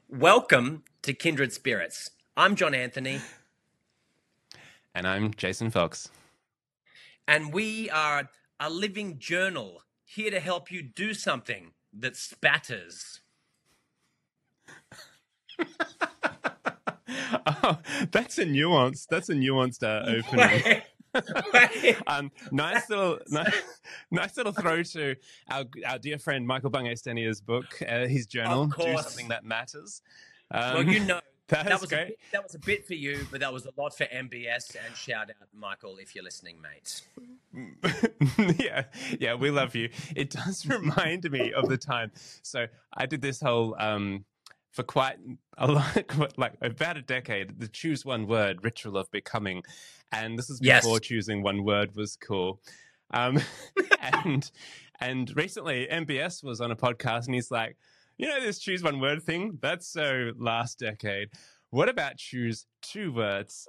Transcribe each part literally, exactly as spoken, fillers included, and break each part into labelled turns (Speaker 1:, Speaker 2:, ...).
Speaker 1: Welcome to Kindred Spirits. I'm John Anthony.
Speaker 2: And I'm Jason Fox.
Speaker 1: And we are a living journal here to help you do something that spatters.
Speaker 2: Oh, that's a nuance. That's a nuanced uh, opening. um, nice little, nice, nice little throw to our our dear friend Michael Bungay-Stenier's book, uh, his journal,
Speaker 1: Of course.
Speaker 2: Do Something That Matters. Um,
Speaker 1: well, you know,
Speaker 2: that,
Speaker 1: that was
Speaker 2: great.
Speaker 1: a bit, that was a bit for you, but that was a lot for M B S. And shout out, Michael, if you're listening, mate.
Speaker 2: yeah, yeah, we love you. It does remind me of the time. So I did this whole. Um, For quite a lot, like about a decade, the choose one word ritual of becoming, and this is before
Speaker 1: Yes.
Speaker 2: choosing one word was cool. Um, and and recently, M B S was on a podcast, and he's like, you know, this choose one word thing. That's so last decade. What about choose two words?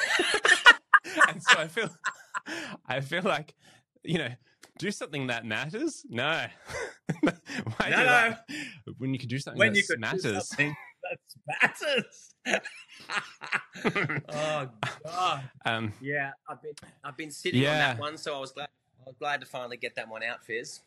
Speaker 2: And so I feel, I feel like, you know. Do something that matters? No. Why
Speaker 1: No,
Speaker 2: do
Speaker 1: no.
Speaker 2: that? When you can do something
Speaker 1: When
Speaker 2: that
Speaker 1: you could
Speaker 2: matters.
Speaker 1: do something that spatters. Oh God.
Speaker 2: Um,
Speaker 1: Yeah, I've been I've been sitting
Speaker 2: Yeah.
Speaker 1: on that one, so I was glad I was glad to finally get that one out, Fizz.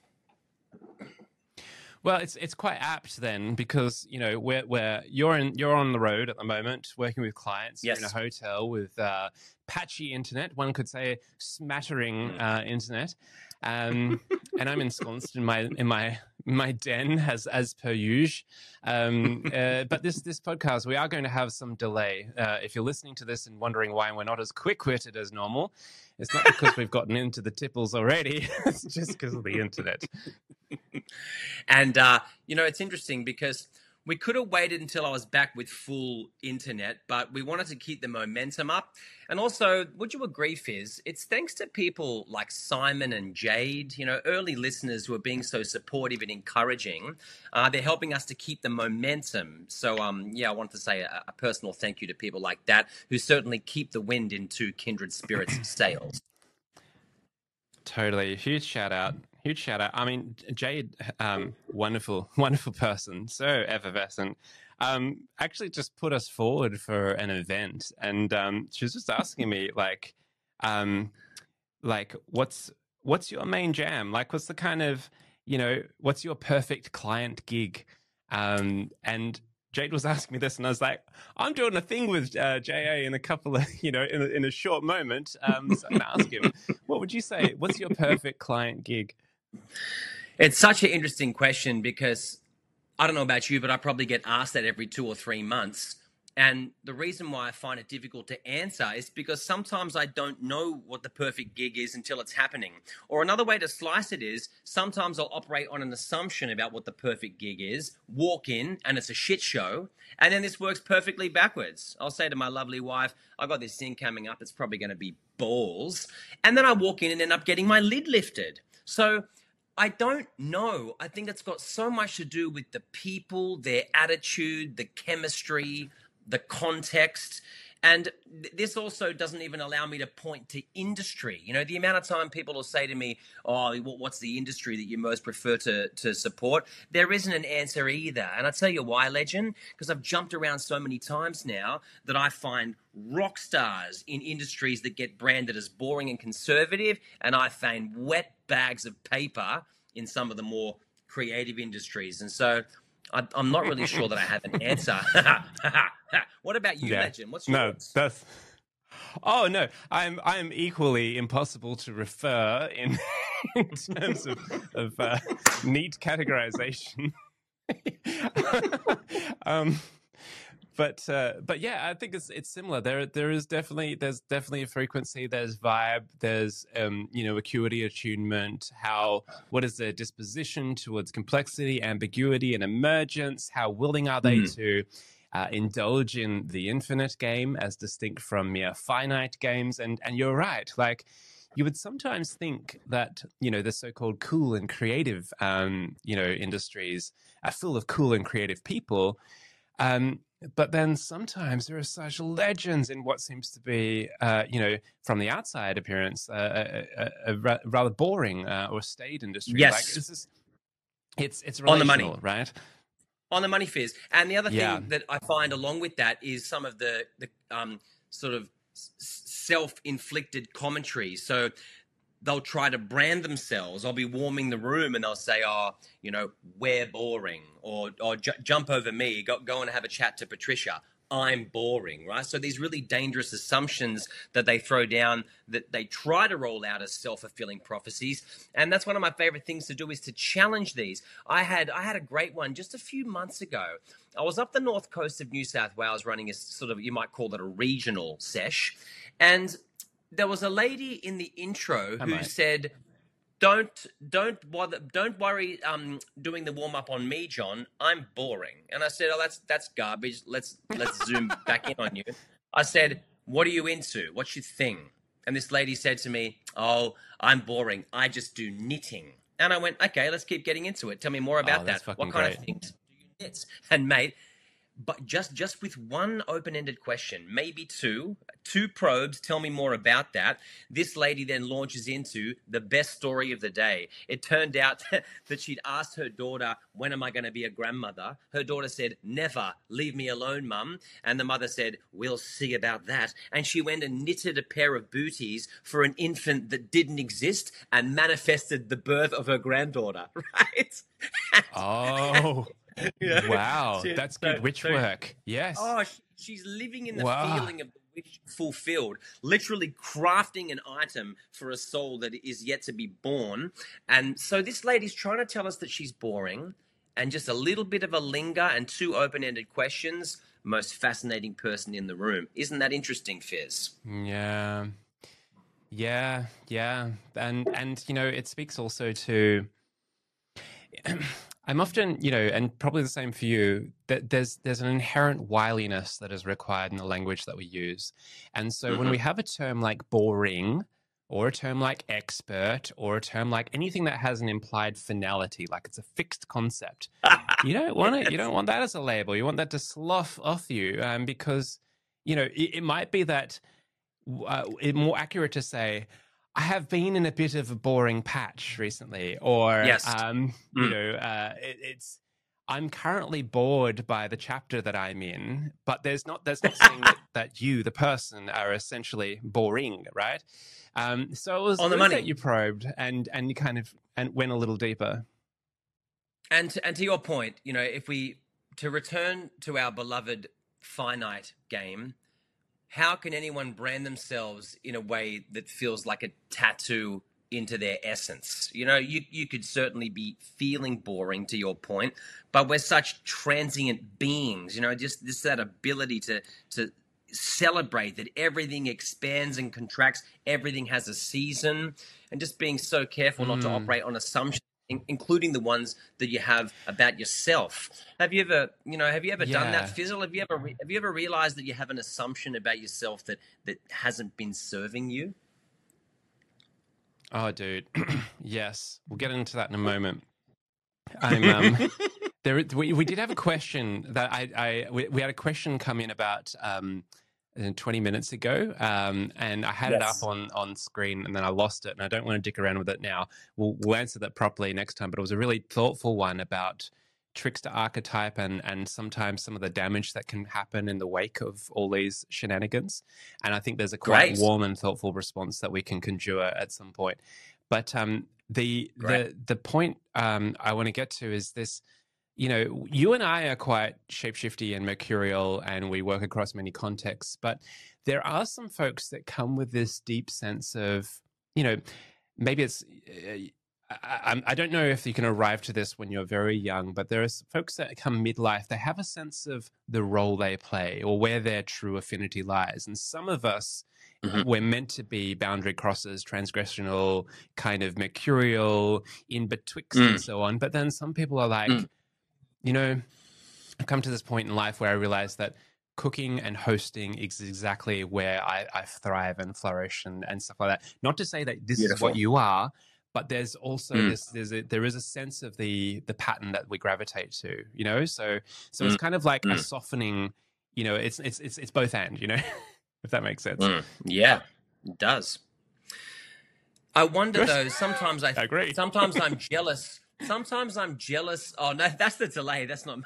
Speaker 2: well, it's it's quite apt then because you know where where you're in you're on the road at the moment working with clients. You're in a
Speaker 1: Yes.
Speaker 2: hotel with uh, patchy internet. One could say smattering
Speaker 1: Mm.
Speaker 2: uh, internet. Um, and I'm ensconced in my in my my den as as per usual. Um, uh, but this this podcast, we are going to have some delay. Uh, if you're listening to this and wondering why we're not as quick witted as normal, it's not because we've gotten into the tipples already. It's just because of the internet.
Speaker 1: And uh, you know, it's interesting because we could have waited until I was back with full internet, but we wanted to keep the momentum up. And also, would you agree, Fizz? It's thanks to people like Simon and Jade, you know, early listeners who are being so supportive and encouraging. Uh, they're helping us to keep the momentum. So, um, yeah, I want to say a, a personal thank you to people like that who certainly keep the wind into Kindred Spirits sails.
Speaker 2: Totally. Huge shout out. Huge shout out. I mean, Jade, um, wonderful, wonderful person. So effervescent. Um, actually just put us forward for an event. And um, she was just asking me like, um, like what's, what's your main jam? Like, what's the kind of, you know, what's your perfect client gig? Um, and Jade was asking me this, and I was like, I'm doing a thing with uh, J A in a couple of, you know, in a, in a short moment. Um, so I'm going to ask him, what would you say? What's your perfect client gig?
Speaker 1: It's such an interesting question because I don't know about you, but I probably get asked that every two or three months. And the reason why I find it difficult to answer is because sometimes I don't know what the perfect gig is until it's happening. Or another way to slice it is sometimes I'll operate on an assumption about what the perfect gig is, walk in and it's a shit show. And then this works perfectly backwards. I'll say to my lovely wife, I've got this thing coming up. It's probably going to be balls. And then I walk in and end up getting my lid lifted. So I don't know. I think it's got so much to do with the people, their attitude, the chemistry, the context. And th- this also doesn't even allow me to point to industry. You know, the amount of time people will say to me, oh, what's the industry that you most prefer to, to support? There isn't an answer either. And I'll tell you why, Legend, because I've jumped around so many times now that I find rock stars in industries that get branded as boring and conservative, and I find wet bags of paper in some of the more creative industries. And so I, I'm not really sure that I have an answer. What about you,
Speaker 2: Yeah.
Speaker 1: Legend? What's
Speaker 2: No,
Speaker 1: yours?
Speaker 2: that's. Oh no, I'm I'm equally impossible to refer in in terms of of uh, neat categorization. um, but uh, but yeah, I think it's it's similar. There there is definitely there's definitely a frequency. There's vibe. There's um, you know acuity, attunement. How what is their disposition towards complexity, ambiguity, and emergence? How willing are they
Speaker 1: Mm.
Speaker 2: to uh, indulge in the infinite game as distinct from mere finite games? And and you're right. Like you would sometimes think that you know the so-called cool and creative um, you know industries are full of cool and creative people. Um, but then sometimes there are such legends in what seems to be, uh, you know, from the outside appearance, uh, a, a, a rather boring uh, or staid industry.
Speaker 1: Yes.
Speaker 2: Like, it's, just, it's, it's
Speaker 1: On the money.
Speaker 2: relational, right?
Speaker 1: On the money, Fizz. And the other
Speaker 2: Yeah.
Speaker 1: thing that I find along with that is some of the, the um, sort of s- self-inflicted commentary. So they'll try to brand themselves. I'll be warming the room and they'll say, oh, you know, we're boring, or, or j- jump over me, go, go and have a chat to Patricia. I'm boring, right? So these really dangerous assumptions that they throw down, that they try to roll out as self-fulfilling prophecies. And that's one of my favorite things to do, is to challenge these. I had I had a great one just a few months ago. I was up the north coast of New South Wales running a sort of, you might call it a regional sesh. And there was a lady in the intro
Speaker 2: I
Speaker 1: who
Speaker 2: might.
Speaker 1: said, Don't don't bother, don't worry um, doing the warm up on me, John. I'm boring. And I said, oh, that's that's garbage. Let's let's zoom back in on you. I said, what are you into? What's your thing? And this lady said to me, oh, I'm boring. I just do knitting. And I went, okay, let's keep getting into it. Tell me more about
Speaker 2: Oh, that's
Speaker 1: that.
Speaker 2: fucking
Speaker 1: What kind
Speaker 2: great.
Speaker 1: of things do you knit? And mate, but just just with one open-ended question, maybe two, two probes, tell me more about that. This lady then launches into the best story of the day. It turned out that she'd asked her daughter, when am I going to be a grandmother? Her daughter said, never, leave me alone, mum. And the mother said, we'll see about that. And she went and knitted a pair of booties for an infant that didn't exist and manifested the birth of her granddaughter, right?
Speaker 2: Oh,
Speaker 1: Yeah.
Speaker 2: wow.
Speaker 1: So-
Speaker 2: That's good
Speaker 1: so-
Speaker 2: witch
Speaker 1: so-
Speaker 2: work. Yes.
Speaker 1: Oh, she, she's living in the
Speaker 2: Wow.
Speaker 1: feeling of the wish fulfilled, literally crafting an item for a soul that is yet to be born. And so this lady's trying to tell us that she's boring, and just a little bit of a linger and two open-ended questions. Most fascinating person in the room. Isn't that interesting, Fizz?
Speaker 2: Yeah. Yeah, yeah. And and you know, it speaks also to I'm often, you know, and probably the same for you, that there's there's an inherent wiliness that is required in the language that we use. And so mm-hmm. when we have a term like boring, or a term like expert, or a term like anything that has an implied finality, like it's a fixed concept, you don't want it. You don't want that as a label. You want that to slough off you, um, because, you know, it, it might be that uh, it's more accurate to say, I have been in a bit of a boring patch recently, or,
Speaker 1: yes.
Speaker 2: um,
Speaker 1: mm.
Speaker 2: you know, uh, it, it's, I'm currently bored by the chapter that I'm in, but there's not, there's not saying that, that you, the person, are essentially boring, right? Um, so it was
Speaker 1: on the
Speaker 2: good
Speaker 1: money
Speaker 2: that you probed and, and you kind of and went a little deeper.
Speaker 1: And to, and to your point, you know, if we, to return to our beloved finite game, how can anyone brand themselves in a way that feels like a tattoo into their essence? You know, you, you could certainly be feeling boring, to your point, but we're such transient beings, you know, just this, that ability to, to celebrate that everything expands and contracts, everything has a season, and just being so careful mm. not to operate on assumptions, including the ones that you have about yourself. Have you ever, you know, have you ever
Speaker 2: yeah.
Speaker 1: done that, Fizzle? Have you ever, have you ever realized that you have an assumption about yourself that, that hasn't been serving you?
Speaker 2: Oh, dude. Yes. We'll get into that in a moment. I'm, um, there, we, we did have a question that I, I we, we had a question come in about, um, twenty minutes ago, um, and I had yes. it up on, on screen and then I lost it, and I don't want to dick around with it now. We'll, we'll answer that properly next time, but it was a really thoughtful one about trickster archetype and, and sometimes some of the damage that can happen in the wake of all these shenanigans. And I think there's a quite
Speaker 1: Great.
Speaker 2: warm and thoughtful response that we can conjure at some point. But um, the, the, the point um, I want to get to is this. You know, you and I are quite shapeshifty and mercurial, and we work across many contexts, but there are some folks that come with this deep sense of, you know, maybe it's, uh, I, I don't know if you can arrive to this when you're very young, but there are folks that come midlife, they have a sense of the role they play or where their true affinity lies. And some of us, mm-hmm. we're meant to be boundary crossers, transgressional, kind of mercurial, in betwixt mm. and so on. But then some people are like, mm. you know, I've come to this point in life where I realize that cooking and hosting is exactly where I, I thrive and flourish and, and stuff like that. Not to say that this Beautiful. Is what you are, but there's also mm. this, there's a, there is a sense of the the pattern that we gravitate to, you know? So so mm. it's kind of like mm. a softening, you know, it's, it's, it's, it's both and, you know, if that makes sense.
Speaker 1: Mm. Yeah, it does. I wonder though, sometimes I,
Speaker 2: I agree.
Speaker 1: sometimes I'm jealous sometimes I'm jealous. Oh no, that's the delay. That's not.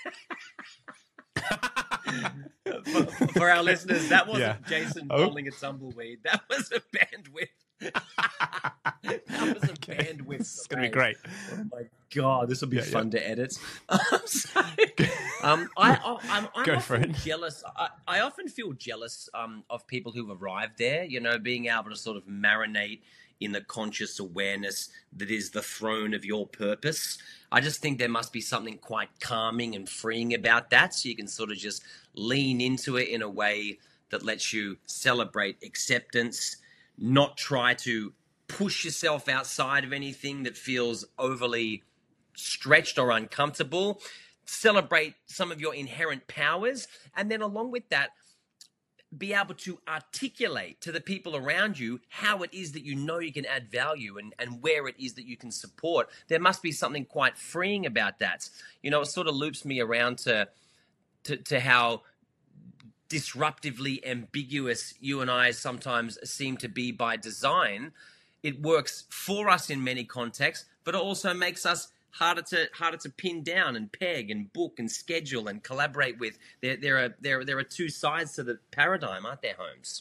Speaker 1: for, for our listeners, that wasn't
Speaker 2: Yeah.
Speaker 1: Jason
Speaker 2: Oh.
Speaker 1: bowling a tumbleweed. That was a bandwidth. That was a
Speaker 2: Okay.
Speaker 1: bandwidth.
Speaker 2: This is gonna be
Speaker 1: delay.
Speaker 2: great.
Speaker 1: Oh my god, this will be
Speaker 2: Yeah,
Speaker 1: fun
Speaker 2: yeah.
Speaker 1: to edit. Um, so, um, I, I, I'm, I'm
Speaker 2: Go for
Speaker 1: often
Speaker 2: it.
Speaker 1: jealous. I, I often feel jealous um, of people who've arrived there. You know, being able to sort of marinate in the conscious awareness that is the throne of your purpose. I just think there must be something quite calming and freeing about that, so you can sort of just lean into it in a way that lets you celebrate acceptance, not try to push yourself outside of anything that feels overly stretched or uncomfortable. Celebrate some of your inherent powers, and then along with that, be able to articulate to the people around you how it is that you know you can add value, and, and where it is that you can support. There must be something quite freeing about that. You know, it sort of loops me around to to, to how disruptively ambiguous you and I sometimes seem to be by design. It works for us in many contexts, but it also makes us harder to harder to pin down and peg and book and schedule and collaborate with. There there are there there are two sides to the paradigm, aren't there, Holmes?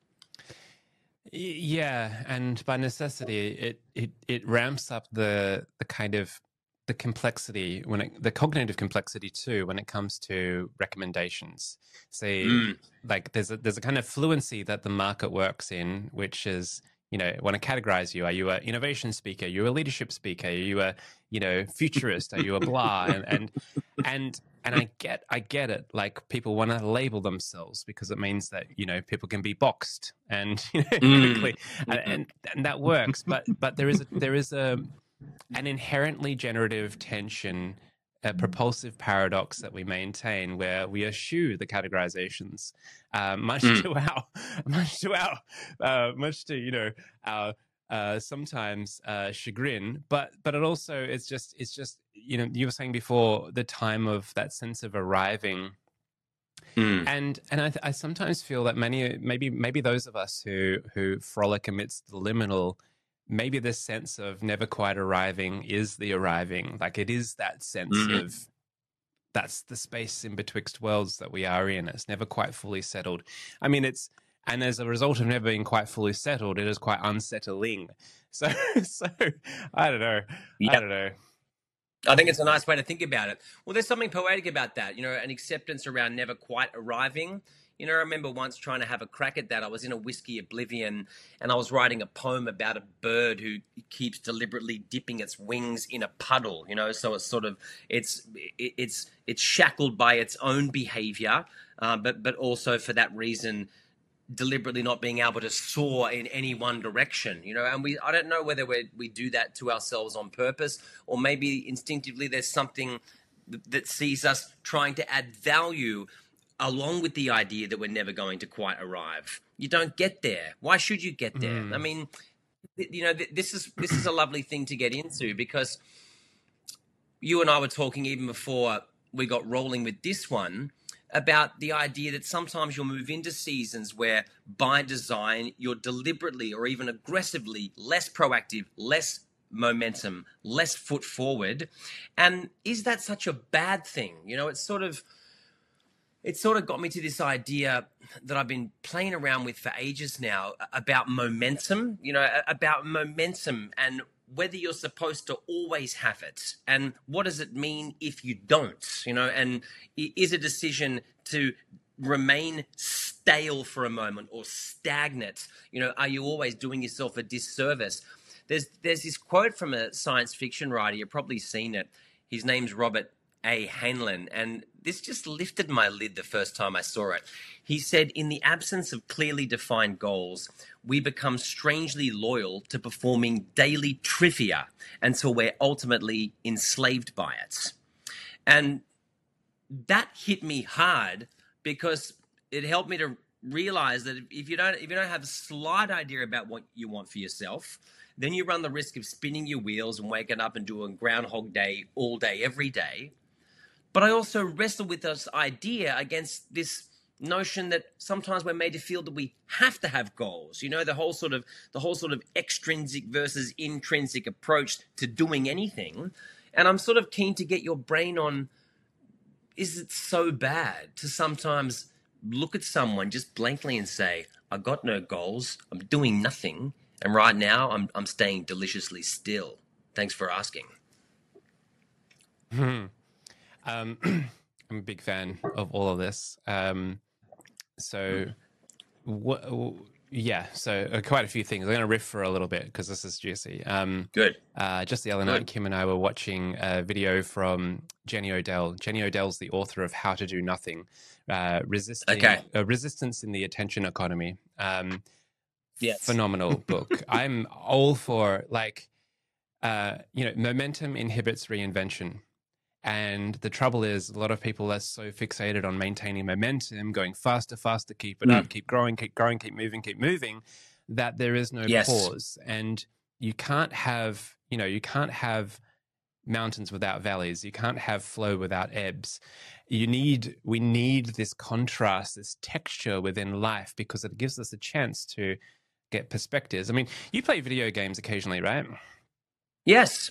Speaker 2: Yeah, and by necessity, it it it ramps up the the kind of the complexity when it, the cognitive complexity too when it comes to recommendations. Say,
Speaker 1: Mm.
Speaker 2: like there's a there's a kind of fluency that the market works in, which is, you know, want to categorize you. Are you an innovation speaker? Are you a leadership speaker? Are you a, you know, futurist? Are you a blah? And and and and I get I get it. Like people want to label themselves because it means that, you know, people can be boxed and, you know,
Speaker 1: Mm.
Speaker 2: quickly, and, and and that works. But but there is a, there is a an inherently generative tension, a propulsive paradox that we maintain, where we eschew the categorizations, uh, much
Speaker 1: Mm.
Speaker 2: to our, much to our, uh, much to you know our uh, sometimes uh, chagrin. But but it also it's just it's just you know you were saying before the time of that sense of arriving.
Speaker 1: Mm.
Speaker 2: And and I, I sometimes feel that many maybe maybe those of us who who frolic amidst the liminal, maybe this sense of never quite arriving is the arriving. Like it is that sense
Speaker 1: Mm.
Speaker 2: of that's the space in betwixt worlds that we are in. It's never quite fully settled. I mean, it's and as a result of never being quite fully settled, it is quite unsettling. So so I don't know.
Speaker 1: Yeah.
Speaker 2: I don't know.
Speaker 1: I think it's a nice way to think about it. Well, there's something poetic about that, you know, an acceptance around never quite arriving. You know, I remember once trying to have a crack at that. I was in a whiskey oblivion and I was writing a poem about a bird who keeps deliberately dipping its wings in a puddle, you know, so it's sort of, it's, it's, it's shackled by its own behavior, uh, but, but also for that reason, deliberately not being able to soar in any one direction, you know, and we, I don't know whether we we do that to ourselves on purpose, or maybe instinctively there's something that sees us trying to add value along with the idea that we're never going to quite arrive. You don't get there. Why should you get there?
Speaker 2: Mm.
Speaker 1: I mean, you know, this is, this is a lovely thing to get into, because you and I were talking even before we got rolling with this one about the idea that sometimes you'll move into seasons where by design you're deliberately or even aggressively less proactive, less momentum, less foot forward. And is that such a bad thing? You know, it's sort of it sort of got me to this idea that I've been playing around with for ages now about momentum, you know, about momentum and whether you're supposed to always have it, and what does it mean if you don't, you know, and is a decision to remain stale for a moment or stagnant, you know, are you always doing yourself a disservice? There's there's this quote from a science fiction writer, you've probably seen it. His name's Robert A. Heinlein, and this just lifted my lid the first time I saw it. He said, in the absence of clearly defined goals, we become strangely loyal to performing daily trivia until we're ultimately enslaved by it. And that hit me hard because it helped me to realize that if you don't if you don't have a slight idea about what you want for yourself, then you run the risk of spinning your wheels and waking up and doing Groundhog Day all day, every day. But I also wrestle with this idea against this notion that sometimes we're made to feel that we have to have goals. You know, the whole sort of the whole sort of extrinsic versus intrinsic approach to doing anything. And I'm sort of keen to get your brain on, is it so bad to sometimes look at someone just blankly and say, I got no goals, I'm doing nothing, and right now I'm I'm staying deliciously still. Thanks for asking.
Speaker 2: Hmm. Um, I'm a big fan of all of this. Um, so, what? Yeah, so uh, quite a few things. I'm going to riff for a little bit because this is juicy. Um,
Speaker 1: Good.
Speaker 2: Uh, just the other night,
Speaker 1: Good.
Speaker 2: Kim and I were watching a video from Jenny Odell. Jenny Odell's the author of How to Do Nothing, uh, resisting
Speaker 1: Okay.
Speaker 2: uh, resistance in the attention economy. Um,
Speaker 1: Yes.
Speaker 2: Phenomenal book. I'm all for, like, uh, you know, momentum inhibits reinvention. And the trouble is, a lot of people are so fixated on maintaining momentum, going faster, faster, keep it
Speaker 1: Mm.
Speaker 2: up, keep growing, keep growing, keep moving, keep moving, that there is no
Speaker 1: Yes.
Speaker 2: pause. And you can't have, you know, you can't have mountains without valleys. You can't have flow without ebbs. You need, we need this contrast, this texture within life, because it gives us a chance to get perspectives. I mean, you play video games occasionally, right?
Speaker 1: Yes.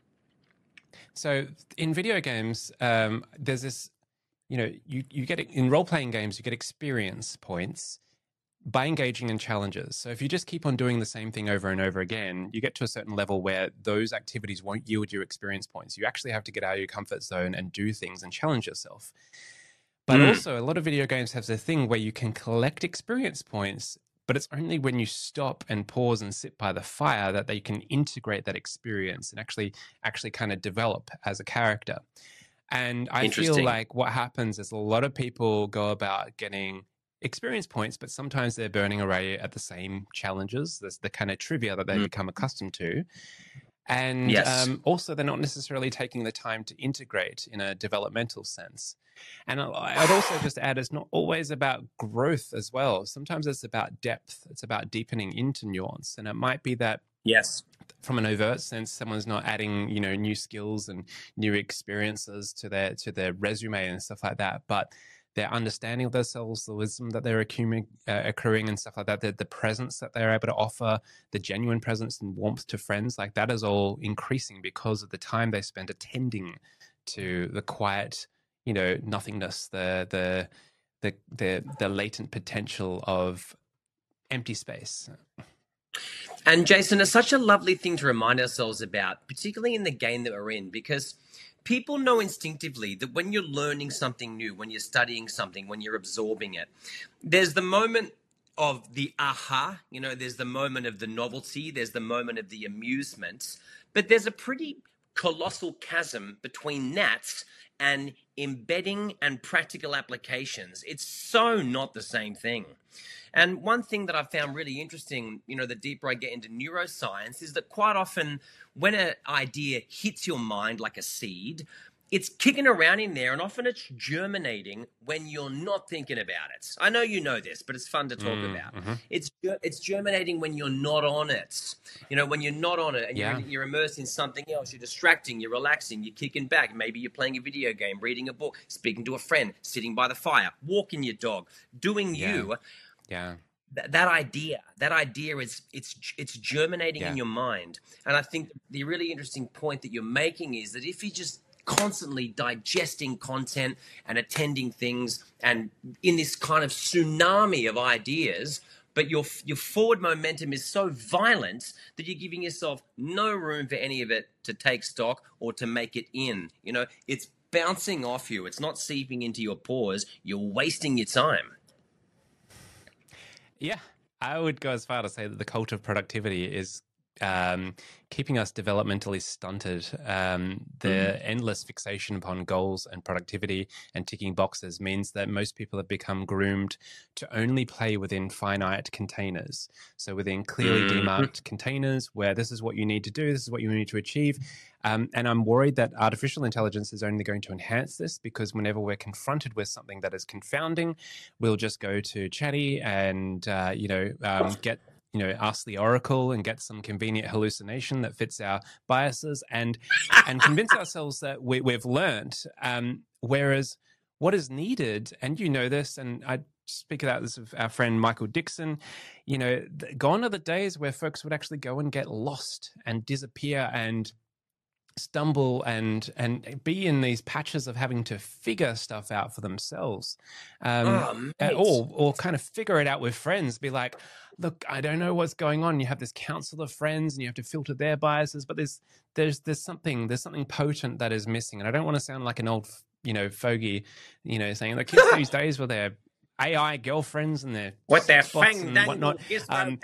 Speaker 2: So in video games, um, there's this, you know, you, you get in role-playing games, you get experience points by engaging in challenges. So if you just keep on doing the same thing over and over again, you get to a certain level where those activities won't yield you experience points. You actually have to get out of your comfort zone and do things and challenge yourself. But
Speaker 1: Mm.
Speaker 2: also, a lot of video games have this thing where you can collect experience points, but it's only when you stop and pause and sit by the fire that they can integrate that experience and actually actually kind of develop as a character. And I feel
Speaker 1: Interesting.
Speaker 2: like what happens is a lot of people go about getting experience points, but sometimes they're burning away at the same challenges. There's the kind of trivia that they've
Speaker 1: Mm.
Speaker 2: become accustomed to. And
Speaker 1: Yes.
Speaker 2: um, also, they're not necessarily taking the time to integrate in a developmental sense. And I- I'd also just add, it's not always about growth as well. Sometimes it's about depth. It's about deepening into nuance. And it might be that
Speaker 1: Yes.
Speaker 2: from an overt sense, someone's not adding, you know, new skills and new experiences to their to their resume and stuff like that, but their understanding of themselves, the wisdom that they're accumulating, uh, accruing and stuff like that, the, the presence that they're able to offer, the genuine presence and warmth to friends, like that is all increasing because of the time they spend attending to the quiet, you know, nothingness, the the the the, the latent potential of empty space.
Speaker 1: And Jason, it's such a lovely thing to remind ourselves about, particularly in the game that we're in, because people know instinctively that when you're learning something new, when you're studying something, when you're absorbing it, there's the moment of the aha, you know, there's the moment of the novelty, there's the moment of the amusement, but there's a pretty colossal chasm between that and embedding and practical applications. It's so not the same thing. And one thing that I found really interesting, you know, the deeper I get into neuroscience, is that quite often when an idea hits your mind like a seed, it's kicking around in there, and often it's germinating when you're not thinking about it. I know you know this, but it's fun to talk
Speaker 2: Mm,
Speaker 1: about.
Speaker 2: mhm.
Speaker 1: It's it's germinating when you're not on it. You know, when you're not on it and
Speaker 2: Yeah.
Speaker 1: you're, you're immersed in something else, you're distracting, you're relaxing, you're kicking back. Maybe you're playing a video game, reading a book, speaking to a friend, sitting by the fire, walking your dog, doing
Speaker 2: Yeah.
Speaker 1: you.
Speaker 2: Yeah.
Speaker 1: That, that idea, that idea is it's it's germinating
Speaker 2: Yeah.
Speaker 1: in your mind. And I think the really interesting point that you're making is that if you just constantly digesting content and attending things and in this kind of tsunami of ideas, but your your forward momentum is so violent that you're giving yourself no room for any of it to take stock or to make it in. You know, it's bouncing off you. It's not seeping into your pores. You're wasting your time.
Speaker 2: Yeah, I would go as far to say that the cult of productivity is um, keeping us developmentally stunted. Um, the
Speaker 1: Mm.
Speaker 2: endless fixation upon goals and productivity and ticking boxes means that most people have become groomed to only play within finite containers. So within clearly
Speaker 1: Mhm.
Speaker 2: demarked containers where this is what you need to do, this is what you need to achieve. Um, and I'm worried that artificial intelligence is only going to enhance this, because whenever we're confronted with something that is confounding, we'll just go to Chatty and, uh, you know, um, get, you know, ask the Oracle and get some convenient hallucination that fits our biases and and convince ourselves that we, we've learned. Um, whereas what is needed, and you know this, and I speak about this with our friend Michael Dixon, you know, gone are the days where folks would actually go and get lost and disappear and stumble and and be in these patches of having to figure stuff out for themselves, um,
Speaker 1: Oh,
Speaker 2: or or kind of figure it out with friends. Be like, look, I don't know what's going on. You have this council of friends, and you have to filter their biases. But there's there's there's something there's something potent that is missing. And I don't want to sound like an old you know fogey, you know, saying the kids these days with their A I girlfriends and their
Speaker 1: what their
Speaker 2: bots
Speaker 1: fang
Speaker 2: and whatnot. Um,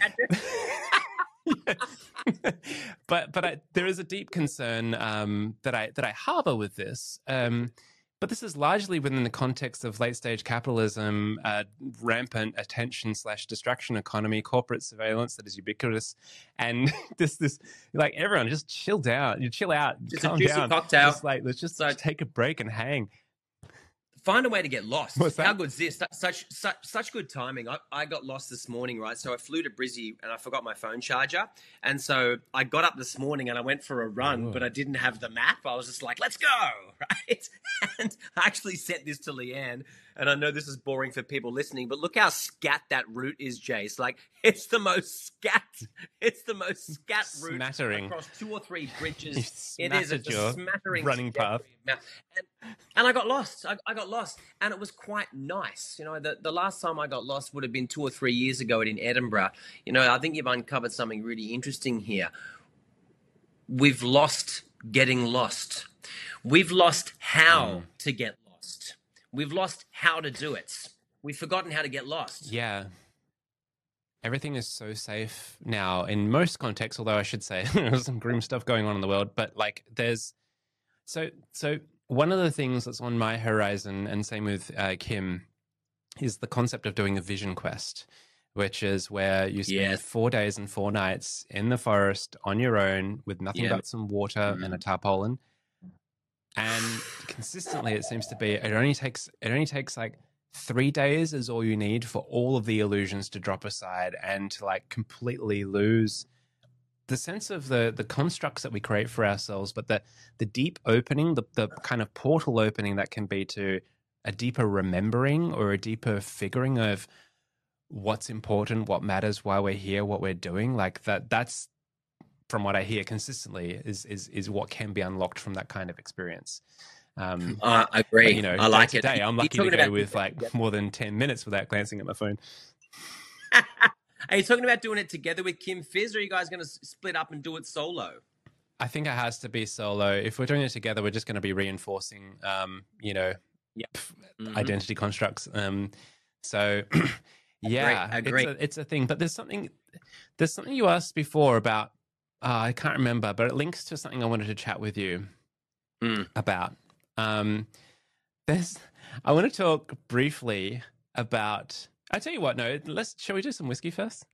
Speaker 2: but but I, there is a deep concern um, that I that I harbor with this. Um, but this is largely within the context of late stage capitalism, uh, rampant attention slash distraction economy, corporate surveillance that is ubiquitous, and this this like everyone just chill down, you chill out,
Speaker 1: just
Speaker 2: calm
Speaker 1: a juicy
Speaker 2: down,
Speaker 1: cocktail.
Speaker 2: just like let's just
Speaker 1: So-
Speaker 2: take a break and hang.
Speaker 1: Find a way to get lost.
Speaker 2: What's that?
Speaker 1: How good's this? Such such such good timing. I, I got lost this morning, right? So I flew to Brizzy and I forgot my phone charger. And so I got up this morning and I went for a run,
Speaker 2: Oh.
Speaker 1: but I didn't have the map. I was just like, let's go, right? And I actually sent this to Leanne. And I know this is boring for people listening, but look how scat that route is, Jace. Like, it's the most scat. It's the most scat route
Speaker 2: Smattering.
Speaker 1: across two or three bridges.
Speaker 2: You
Speaker 1: It is a
Speaker 2: smattered your
Speaker 1: smattering
Speaker 2: running path.
Speaker 1: and, and I got lost. I, I got lost, and it was quite nice. You know, the, the last time I got lost would have been two or three years ago in Edinburgh. You know, I think you've uncovered something really interesting here. We've lost getting lost. We've lost how
Speaker 2: Mm.
Speaker 1: to get lost. We've lost how to do it. We've forgotten how to get lost.
Speaker 2: Yeah. Everything is so safe now in most contexts, although I should say there's some grim stuff going on in the world. But like there's so so one of the things that's on my horizon, and same with uh, Kim, is the concept of doing a vision quest, which is where you spend
Speaker 1: Yes.
Speaker 2: four days and four nights in the forest on your own with nothing
Speaker 1: Yeah.
Speaker 2: but some water and a tarpaulin. And consistently, it seems to be it only takes it only takes like three days is all you need for all of the illusions to drop aside and to like completely lose the sense of the the constructs that we create for ourselves, but the the deep opening, the the kind of portal opening that can be to a deeper remembering or a deeper figuring of what's important, what matters, why we're here, what we're doing. Like that that's from what I hear consistently is is is what can be unlocked from that kind of experience. Um,
Speaker 1: Uh, I agree.
Speaker 2: but, you know,
Speaker 1: I like
Speaker 2: day
Speaker 1: it.
Speaker 2: to day, I'm
Speaker 1: You're
Speaker 2: lucky to
Speaker 1: talking
Speaker 2: go
Speaker 1: about-
Speaker 2: with like more than ten minutes without glancing at my phone.
Speaker 1: Are you talking about doing it together with Kim Fizz, or are you guys going to split up and do it solo?
Speaker 2: I think it has to be solo. If we're doing it together, we're just going to be reinforcing, um, you know,
Speaker 1: Yeah.
Speaker 2: pff,
Speaker 1: Mhm.
Speaker 2: identity constructs. Um, so, yeah,
Speaker 1: Agree.
Speaker 2: It's, a, it's a thing. But there's something, there's something you asked before about. Uh, I can't remember, but it links to something I wanted to chat with you
Speaker 1: Mm.
Speaker 2: about. Um, there's, I want to talk briefly about. I tell you what, no, let's. Shall we do some whiskey first?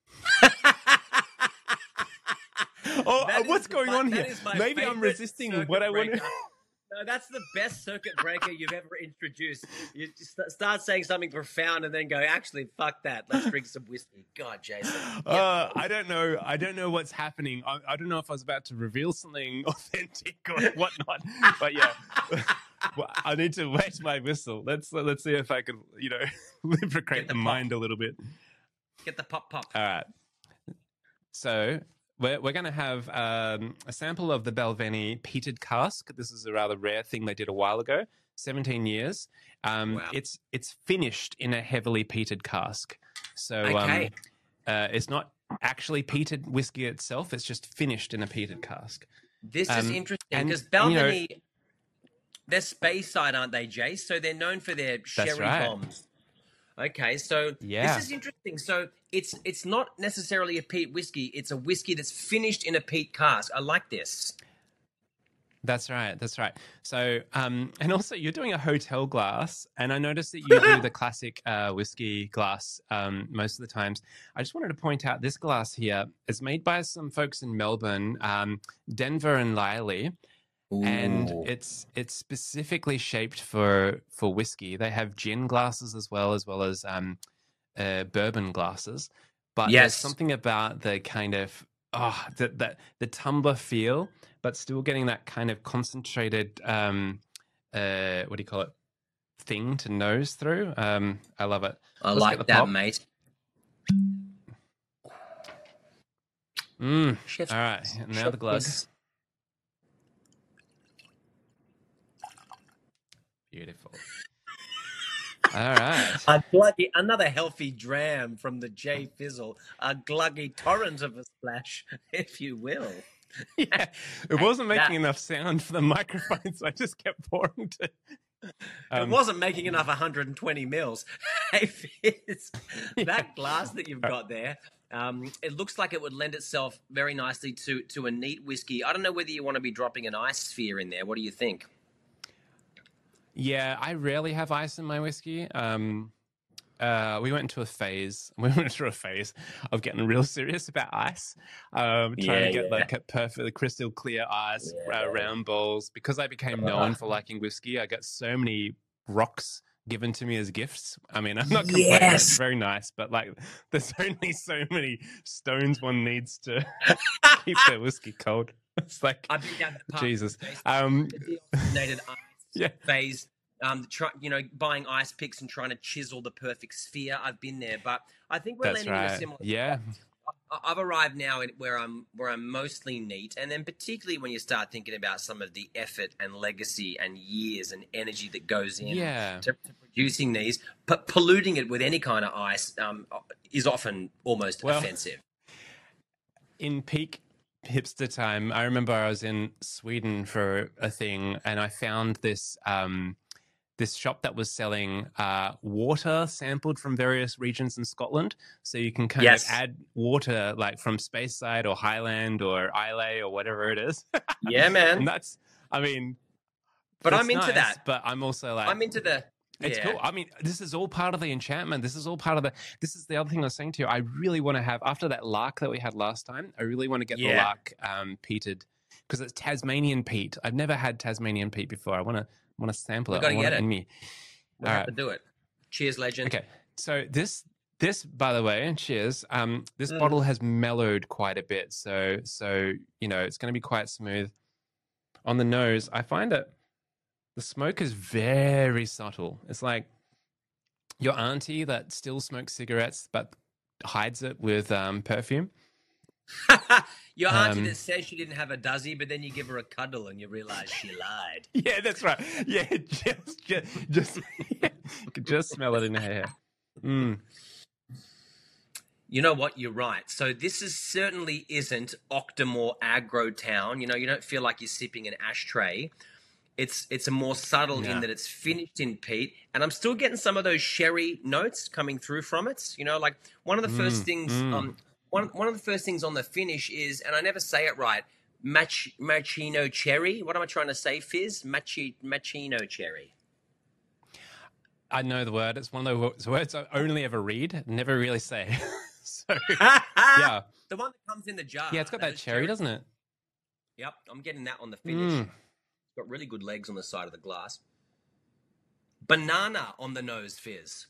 Speaker 2: Oh,
Speaker 1: That
Speaker 2: what's
Speaker 1: is
Speaker 2: going
Speaker 1: my-
Speaker 2: on
Speaker 1: that
Speaker 2: here?
Speaker 1: is my
Speaker 2: Maybe I'm
Speaker 1: favorite
Speaker 2: resisting
Speaker 1: circuit
Speaker 2: what I want to.
Speaker 1: breaker. No, that's the best circuit breaker you've ever introduced. You just st- start saying something profound and then go, actually, fuck that. Let's drink some whiskey. God, Jason. Yeah.
Speaker 2: Uh, I don't know. I don't know what's happening. I, I don't know if I was about to reveal something authentic or whatnot. But yeah, well, I need to wet my whistle. Let's let's see if I can, you know, lubricate
Speaker 1: Get the
Speaker 2: the
Speaker 1: pop.
Speaker 2: mind a little bit.
Speaker 1: Get the pop pop.
Speaker 2: All right. So we're we're going to have um, a sample of the Balvenie peated cask. This is a rather rare thing they did a while ago. Seventeen years. Um,
Speaker 1: Wow.
Speaker 2: It's it's finished in a heavily peated cask. So
Speaker 1: Okay.
Speaker 2: um, uh, it's not actually peated whiskey itself. It's just finished in a peated cask.
Speaker 1: This is
Speaker 2: um,
Speaker 1: interesting
Speaker 2: and,
Speaker 1: because
Speaker 2: you know-
Speaker 1: Balvenie, they're space side, aren't they, Jace? So they're known for their sherry
Speaker 2: right.
Speaker 1: bombs. Okay, so
Speaker 2: Yeah.
Speaker 1: this is interesting. So it's it's not necessarily a peat whiskey. It's a whiskey that's finished in a peat cask. I like this.
Speaker 2: That's right. That's right. So, um, and also you're doing a hotel glass, and I noticed that you do the classic uh, whiskey glass um, most of the times. I just wanted to point out this glass here is made by some folks in Melbourne, um, Denver and Liley, and
Speaker 1: Ooh.
Speaker 2: it's it's specifically shaped for for whiskey. They have gin glasses as well as well as um, uh, bourbon glasses. But
Speaker 1: Yes.
Speaker 2: there's something about the kind of oh the, the the tumbler feel, but still getting that kind of concentrated um, uh, what do you call it? thing to nose through. Um, I love it.
Speaker 1: I
Speaker 2: Let's get
Speaker 1: like
Speaker 2: the
Speaker 1: that,
Speaker 2: pop.
Speaker 1: mate.
Speaker 2: Mm.
Speaker 1: Chef's
Speaker 2: All right,
Speaker 1: kiss.
Speaker 2: now
Speaker 1: Chef's
Speaker 2: the glug.
Speaker 1: kiss.
Speaker 2: Beautiful. All right.
Speaker 1: A gluggy, another healthy dram from the J Fizzle. A gluggy torrent of a splash, if you will.
Speaker 2: Yeah, it wasn't making
Speaker 1: that-
Speaker 2: enough sound for the microphone, so I just kept pouring to. Um,
Speaker 1: it wasn't making enough one hundred twenty mils. Hey, Fizz,
Speaker 2: Yeah.
Speaker 1: that glass that you've got there, um, it looks like it would lend itself very nicely to, to a neat whiskey. I don't know whether you want to be dropping an ice sphere in there. What do you think?
Speaker 2: Yeah, I rarely have ice in my whiskey. Um, uh, we went into a phase. We went through a phase of getting real serious about ice, um, trying
Speaker 1: Yeah,
Speaker 2: to get
Speaker 1: yeah.
Speaker 2: like a perfectly crystal clear ice,
Speaker 1: Yeah.
Speaker 2: uh, round bowls. Because I became known for liking whiskey, I got so many rocks given to me as gifts. I mean, I'm not complaining.
Speaker 1: Yes.
Speaker 2: It's very nice, but like, there's only so many stones one needs to keep their whiskey cold. It's like,
Speaker 1: I've been down that path.
Speaker 2: Jesus. Um,
Speaker 1: The deoxygenated ice
Speaker 2: Yeah.
Speaker 1: phase. Um, try, you know, buying ice picks and trying to chisel the perfect sphere. I've been there, but I think we're
Speaker 2: That's
Speaker 1: landing in a
Speaker 2: right.
Speaker 1: similar.
Speaker 2: Yeah.
Speaker 1: I- I've arrived now in where I'm where I'm mostly neat, and then particularly when you start thinking about some of the effort and legacy and years and energy that goes in
Speaker 2: Yeah.
Speaker 1: to, to producing these, but polluting it with any kind of ice um, is often almost
Speaker 2: Well,
Speaker 1: offensive.
Speaker 2: In peak hipster time, I remember I was in Sweden for a thing, and I found this um, this shop that was selling uh, water sampled from various regions in Scotland. So you can kind
Speaker 1: Yes.
Speaker 2: of add water like from Speyside or Highland or Islay or whatever it is.
Speaker 1: Yeah, man.
Speaker 2: And that's, I mean,
Speaker 1: But
Speaker 2: that's
Speaker 1: I'm into
Speaker 2: nice,
Speaker 1: that.
Speaker 2: But I'm also like,
Speaker 1: I'm into the.
Speaker 2: it's
Speaker 1: yeah.
Speaker 2: cool. I mean, this is all part of the enchantment. This is all part of the. This is the other thing I was saying to you. I really want to have, after that lark that we had last time, I really want to get the
Speaker 1: Yeah.
Speaker 2: lark um, peated, because it's Tasmanian peat. I've never had Tasmanian peat before. I want to want to sample
Speaker 1: We
Speaker 2: it. I
Speaker 1: gotta
Speaker 2: want
Speaker 1: get
Speaker 2: it
Speaker 1: it.
Speaker 2: in me.
Speaker 1: We'll
Speaker 2: All
Speaker 1: have
Speaker 2: right.
Speaker 1: to do it. Cheers, legend.
Speaker 2: Okay. So this this by the way, and cheers. Um, this
Speaker 1: Mm.
Speaker 2: bottle has mellowed quite a bit. So so you know it's going to be quite smooth on the nose. I find that the smoke is very subtle. It's like your auntie that still smokes cigarettes but hides it with um, perfume.
Speaker 1: Your auntie
Speaker 2: Um,
Speaker 1: that says she didn't have a dozy, but then you give her a cuddle and you realize she lied.
Speaker 2: Yeah, that's right. Yeah, just just just, you can just smell it in her hair. Mm.
Speaker 1: You know what? You're right. So this is certainly isn't Octomore aggro town. You know, you don't feel like you're sipping an ashtray. It's it's a more subtle
Speaker 2: Yeah.
Speaker 1: in that it's finished in peat, and I'm still getting some of those sherry notes coming through from it. You know, like one of the first
Speaker 2: Mm,
Speaker 1: things,
Speaker 2: mm.
Speaker 1: um, one one of the first things on the finish is, and I never say it right, mach, machino cherry. What am I trying to say, Fizz? Machi, machino cherry.
Speaker 2: I know the word. It's one of those words I only ever read, never really say. So yeah,
Speaker 1: The one that comes in the jar.
Speaker 2: yeah, it's got that
Speaker 1: Those
Speaker 2: cherry, doesn't it?
Speaker 1: Yep, I'm getting that on the finish.
Speaker 2: Mm.
Speaker 1: It's got really good legs on the side of the glass. Banana on the nose, Fizz.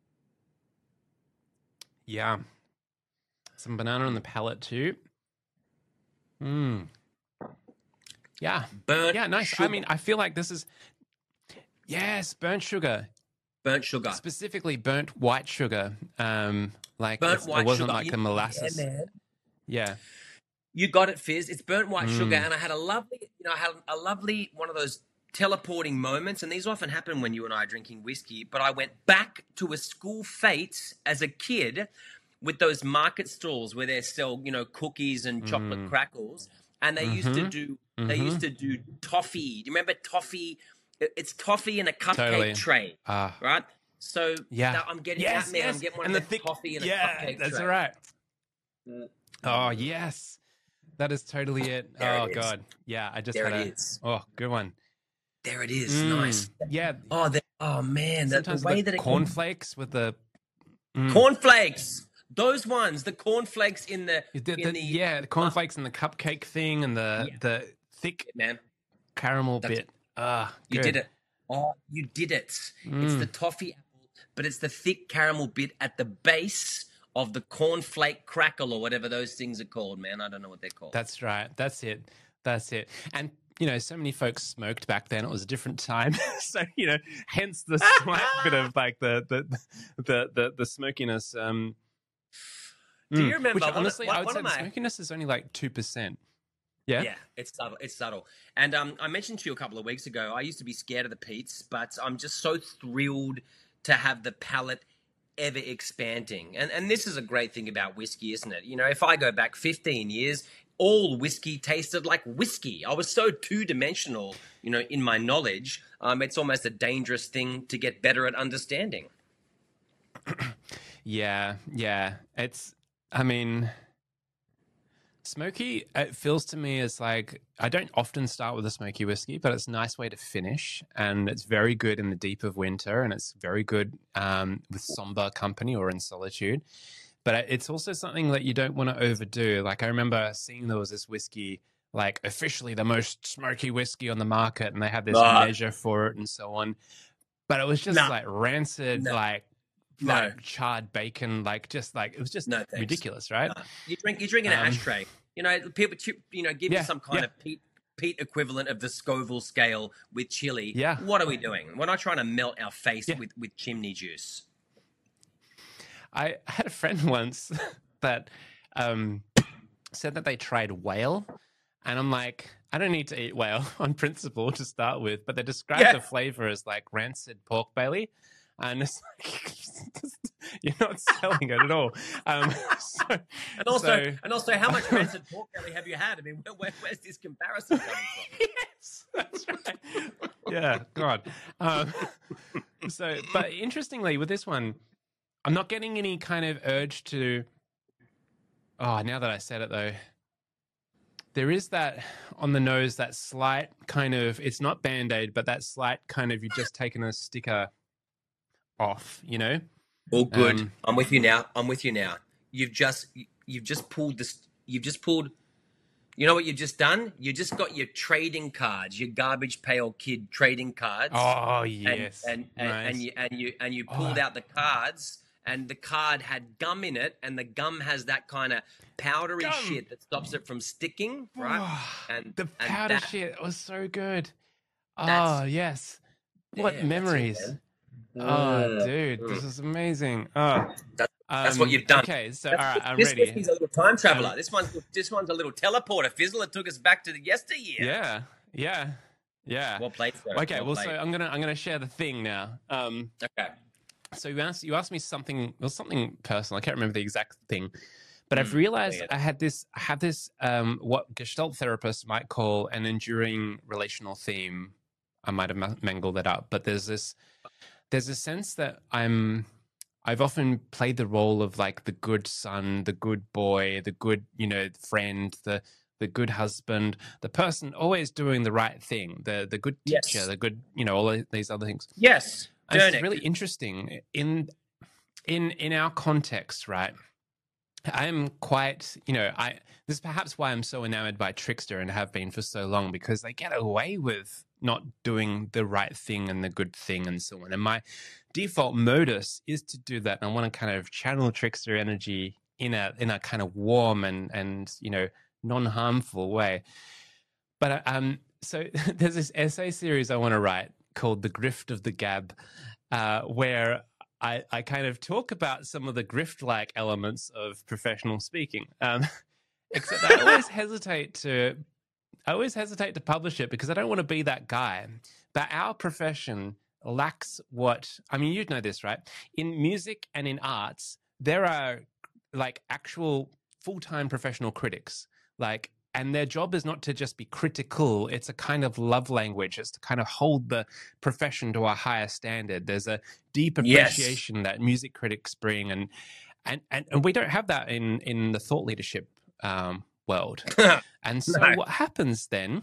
Speaker 2: Yeah, some banana on the palate too. Mm. Yeah,
Speaker 1: Burnt
Speaker 2: yeah, nice.
Speaker 1: sugar.
Speaker 2: I mean, I feel like this is yes, burnt sugar,
Speaker 1: burnt sugar.
Speaker 2: specifically burnt white sugar. Um, like
Speaker 1: Burnt
Speaker 2: it's-
Speaker 1: white
Speaker 2: it wasn't
Speaker 1: sugar.
Speaker 2: like
Speaker 1: You-
Speaker 2: a molasses.
Speaker 1: Yeah, man.
Speaker 2: Yeah.
Speaker 1: You got it, Fizz. It's burnt white
Speaker 2: Mm.
Speaker 1: sugar, and I had a lovely, you know, I had a lovely one of those teleporting moments, and these often happen when you and I are drinking whiskey. But I went back to a school fete as a kid with those market stalls where they sell, you know, cookies and chocolate
Speaker 2: Mm.
Speaker 1: crackles, and they used to
Speaker 2: Mhm.
Speaker 1: do, they
Speaker 2: Mhm.
Speaker 1: used to do toffee. Do you remember toffee? It- It's toffee in a cupcake
Speaker 2: Totally.
Speaker 1: tray,
Speaker 2: Ah,
Speaker 1: right? So
Speaker 2: yeah.
Speaker 1: now I'm getting
Speaker 2: Yes,
Speaker 1: that, man.
Speaker 2: yes.
Speaker 1: I'm getting one
Speaker 2: And
Speaker 1: of
Speaker 2: the
Speaker 1: the
Speaker 2: thick-
Speaker 1: toffee in a
Speaker 2: yeah,
Speaker 1: cupcake
Speaker 2: that's
Speaker 1: tray.
Speaker 2: right.
Speaker 1: Mm.
Speaker 2: Oh yes, that is totally it.
Speaker 1: There
Speaker 2: oh
Speaker 1: it is.
Speaker 2: god, yeah. I just
Speaker 1: There
Speaker 2: had
Speaker 1: it
Speaker 2: a
Speaker 1: is.
Speaker 2: oh good one.
Speaker 1: There it is.
Speaker 2: Mm,
Speaker 1: Nice.
Speaker 2: Yeah.
Speaker 1: Oh, the, oh man, the, the
Speaker 2: Sometimes
Speaker 1: way
Speaker 2: the
Speaker 1: that it
Speaker 2: cornflakes with the mm.
Speaker 1: cornflakes. Those ones, the cornflakes in the,
Speaker 2: The- the-
Speaker 1: in the
Speaker 2: yeah, the cornflakes and the cupcake thing and the
Speaker 1: Yeah.
Speaker 2: the thick
Speaker 1: man.
Speaker 2: caramel
Speaker 1: That's-
Speaker 2: bit. Ah,
Speaker 1: You
Speaker 2: good.
Speaker 1: did it. Oh, you did it. It's
Speaker 2: Mm.
Speaker 1: the toffee apple, but it's the thick caramel bit at the base of the cornflake crackle or whatever those things are called, man. I don't know what they're called.
Speaker 2: That's right. That's it. That's it. And you know, so many folks smoked back then. It was a different time. So, you know, hence the slight bit of like the, the, the, the, the smokiness. Um,
Speaker 1: Do you
Speaker 2: mm,
Speaker 1: remember?
Speaker 2: which
Speaker 1: one,
Speaker 2: honestly,
Speaker 1: one,
Speaker 2: I would
Speaker 1: one
Speaker 2: say
Speaker 1: of
Speaker 2: the
Speaker 1: my
Speaker 2: smokiness is only like two percent. Yeah.
Speaker 1: Yeah, it's subtle. It's subtle. And um, I mentioned to you a couple of weeks ago, I used to be scared of the peats, but I'm just so thrilled to have the palate ever expanding. And and this is a great thing about whiskey, isn't it? You know, if I go back fifteen years, all whiskey tasted like whiskey. I was so two-dimensional, you know, in my knowledge. Um, it's almost a dangerous thing to get better at understanding.
Speaker 2: Yeah, yeah. It's, I mean, smoky, it feels to me as like, I don't often start with a smoky whiskey, but it's a nice way to finish. And it's very good in the deep of winter, and it's very good um, with somber company or in solitude. But it's also something that you don't want to overdo. Like, I remember seeing there was this whiskey, like officially the most smoky whiskey on the market, and they had this
Speaker 1: Uh,
Speaker 2: measure for it and so on. But it was just
Speaker 1: no,
Speaker 2: like rancid,
Speaker 1: no,
Speaker 2: like
Speaker 1: no,
Speaker 2: like charred bacon, like just like it was just
Speaker 1: no, thanks.
Speaker 2: ridiculous, right?
Speaker 1: No. You drink, you drink in an
Speaker 2: Um,
Speaker 1: ashtray. You know, people, you know, give
Speaker 2: Yeah,
Speaker 1: you some kind
Speaker 2: yeah.
Speaker 1: of peat, peat equivalent of the Scoville scale with chili.
Speaker 2: Yeah.
Speaker 1: What are we doing? We're not trying to melt our face
Speaker 2: Yeah.
Speaker 1: with, with chimney juice.
Speaker 2: I had a friend once that um, said that they tried whale, and I'm like, I don't need to eat whale on principle to start with, but they described
Speaker 1: Yeah.
Speaker 2: the flavor as like rancid pork belly, and it's like you're not selling it at all. Um, so,
Speaker 1: And also,
Speaker 2: so-
Speaker 1: and also, how much rancid pork belly have you had? I mean, where, where, where's this comparison coming from?
Speaker 2: yes, that's right. Yeah, God. Um, so, but interestingly, with this one, I'm not getting any kind of urge to. Oh, now that I said it though, there is that on the nose, that slight kind of. It's not Band-Aid, but that slight kind of. You've just taken a sticker off, you know.
Speaker 1: All good.
Speaker 2: Um,
Speaker 1: I'm with you now. I'm with you now. You've just, you've just pulled this. You've just pulled. You know what you've just done? You just got your trading cards, your garbage pail kid trading cards.
Speaker 2: Oh
Speaker 1: and,
Speaker 2: yes,
Speaker 1: and and,
Speaker 2: nice.
Speaker 1: and you and you and you pulled
Speaker 2: Oh.
Speaker 1: out the cards, and the card had gum in it, and the gum has that kind of powdery
Speaker 2: Gum.
Speaker 1: shit that stops it from sticking, right?
Speaker 2: Oh,
Speaker 1: And
Speaker 2: the
Speaker 1: and
Speaker 2: powder
Speaker 1: that-
Speaker 2: shit was so good.
Speaker 1: That's-
Speaker 2: Oh yes,
Speaker 1: Yeah,
Speaker 2: what
Speaker 1: that's it,
Speaker 2: memories.
Speaker 1: man.
Speaker 2: Oh,
Speaker 1: Mm,
Speaker 2: dude,
Speaker 1: mm.
Speaker 2: this is amazing. Oh,
Speaker 1: That's- that's what
Speaker 2: um,
Speaker 1: you've done.
Speaker 2: Okay, so all
Speaker 1: That's-
Speaker 2: right, I'm
Speaker 1: this
Speaker 2: ready.
Speaker 1: whiskey's a little time traveler.
Speaker 2: Um,
Speaker 1: this one's this one's a little teleporter. Fizzle, it took us back to the yesteryear.
Speaker 2: Yeah, yeah, yeah.
Speaker 1: Well played, sir.
Speaker 2: Okay, well, so
Speaker 1: played.
Speaker 2: I'm gonna I'm gonna share the thing now. Um,
Speaker 1: okay.
Speaker 2: so you asked you asked me something. It was something personal. I can't remember the exact thing, but I've
Speaker 1: Mm,
Speaker 2: realized
Speaker 1: weird.
Speaker 2: I had this I have this um what Gestalt therapists might call an enduring relational theme. I might have ma- mangled that up, but there's this there's a sense that I'm I've often played the role of like the good son, the good boy, the good, you know, friend, the the good husband, the person always doing the right thing, the the good teacher,
Speaker 1: Yes.
Speaker 2: the good, you know, all of these other things.
Speaker 1: Yes.
Speaker 2: And it's
Speaker 1: Dernick.
Speaker 2: really interesting in in in our context, right? I'm quite, you know, I this is perhaps why I'm so enamored by Trickster and have been for so long, because they get away with not doing the right thing and the good thing and so on. And my default modus is to do that. And I want to kind of channel Trickster energy in a in a kind of warm and and you know non-harmful way. But um, so there's this essay series I want to write called "The Grift of the Gab," uh, where I, I kind of talk about some of the grift-like elements of professional speaking. Um, except I always hesitate to, I always hesitate to publish it because I don't want to be that guy. But our profession lacks what I mean. You know this, right? In music and in arts, there are like actual full-time professional critics, like. And their job is not to just be critical. It's a kind of love language. It's to kind of hold the profession to a higher standard. There's a deep
Speaker 1: Yes.
Speaker 2: appreciation that music critics bring. And, and, and, and we don't have that in, in the thought leadership um, world. And so
Speaker 1: No.
Speaker 2: what happens then,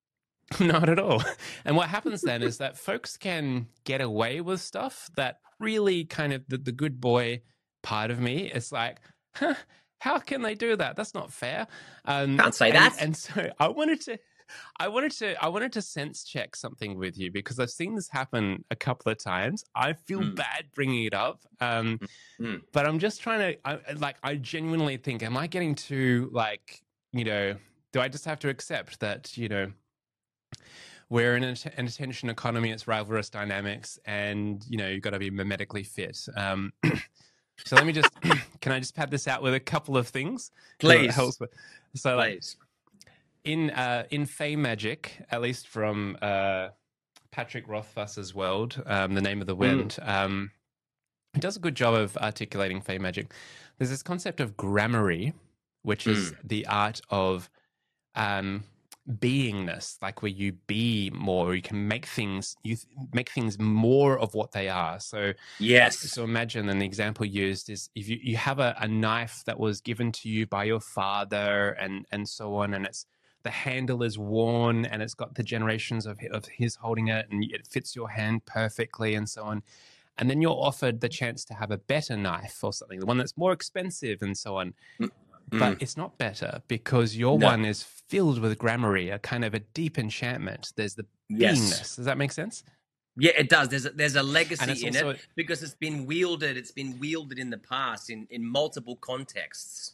Speaker 2: not at all. And what happens then is that folks can get away with stuff that really kind of the, the good boy part of me is like, huh, how can they do that? That's not fair. Um,
Speaker 1: Can't say
Speaker 2: and,
Speaker 1: that.
Speaker 2: And so I wanted to, I wanted to, I wanted to sense check something with you because I've seen this happen a couple of times. I feel
Speaker 1: Mm.
Speaker 2: bad bringing it up, um,
Speaker 1: Mm.
Speaker 2: but I'm just trying to, I, like, I genuinely think, am I getting too, like, you know, do I just have to accept that, you know, We're in an, an attention economy. It's rivalrous dynamics, and you know you've got to be mimetically fit. Um, so let me just can I just pad this out with a couple of things? Because it
Speaker 1: Please,
Speaker 2: helps. With, so like
Speaker 1: please.
Speaker 2: in uh, in Fey Magic, at least from uh, Patrick Rothfuss's world, um, The Name of the Wind, mm. um, it does a good job of articulating Fey Magic. There's this concept of gramarye, which mm. is the art of um, beingness, like where you be more, you can make things, you th- make things more of what they are. So
Speaker 1: yes.
Speaker 2: So imagine an example used is if you, you have a, a knife that was given to you by your father and, and so on, and it's the handle is worn and it's got the generations of, of his holding it and it fits your hand perfectly and so on. And then you're offered the chance to have a better knife or something, the one that's more expensive and so on. Mm. But it's not better because your no. one is filled with gramarye, a kind of a deep enchantment. There's the
Speaker 1: yes.
Speaker 2: beingness. Does that make sense?
Speaker 1: Yeah, it does. There's a, there's a legacy in
Speaker 2: also,
Speaker 1: it because it's been wielded. It's been wielded in the past in, in multiple contexts.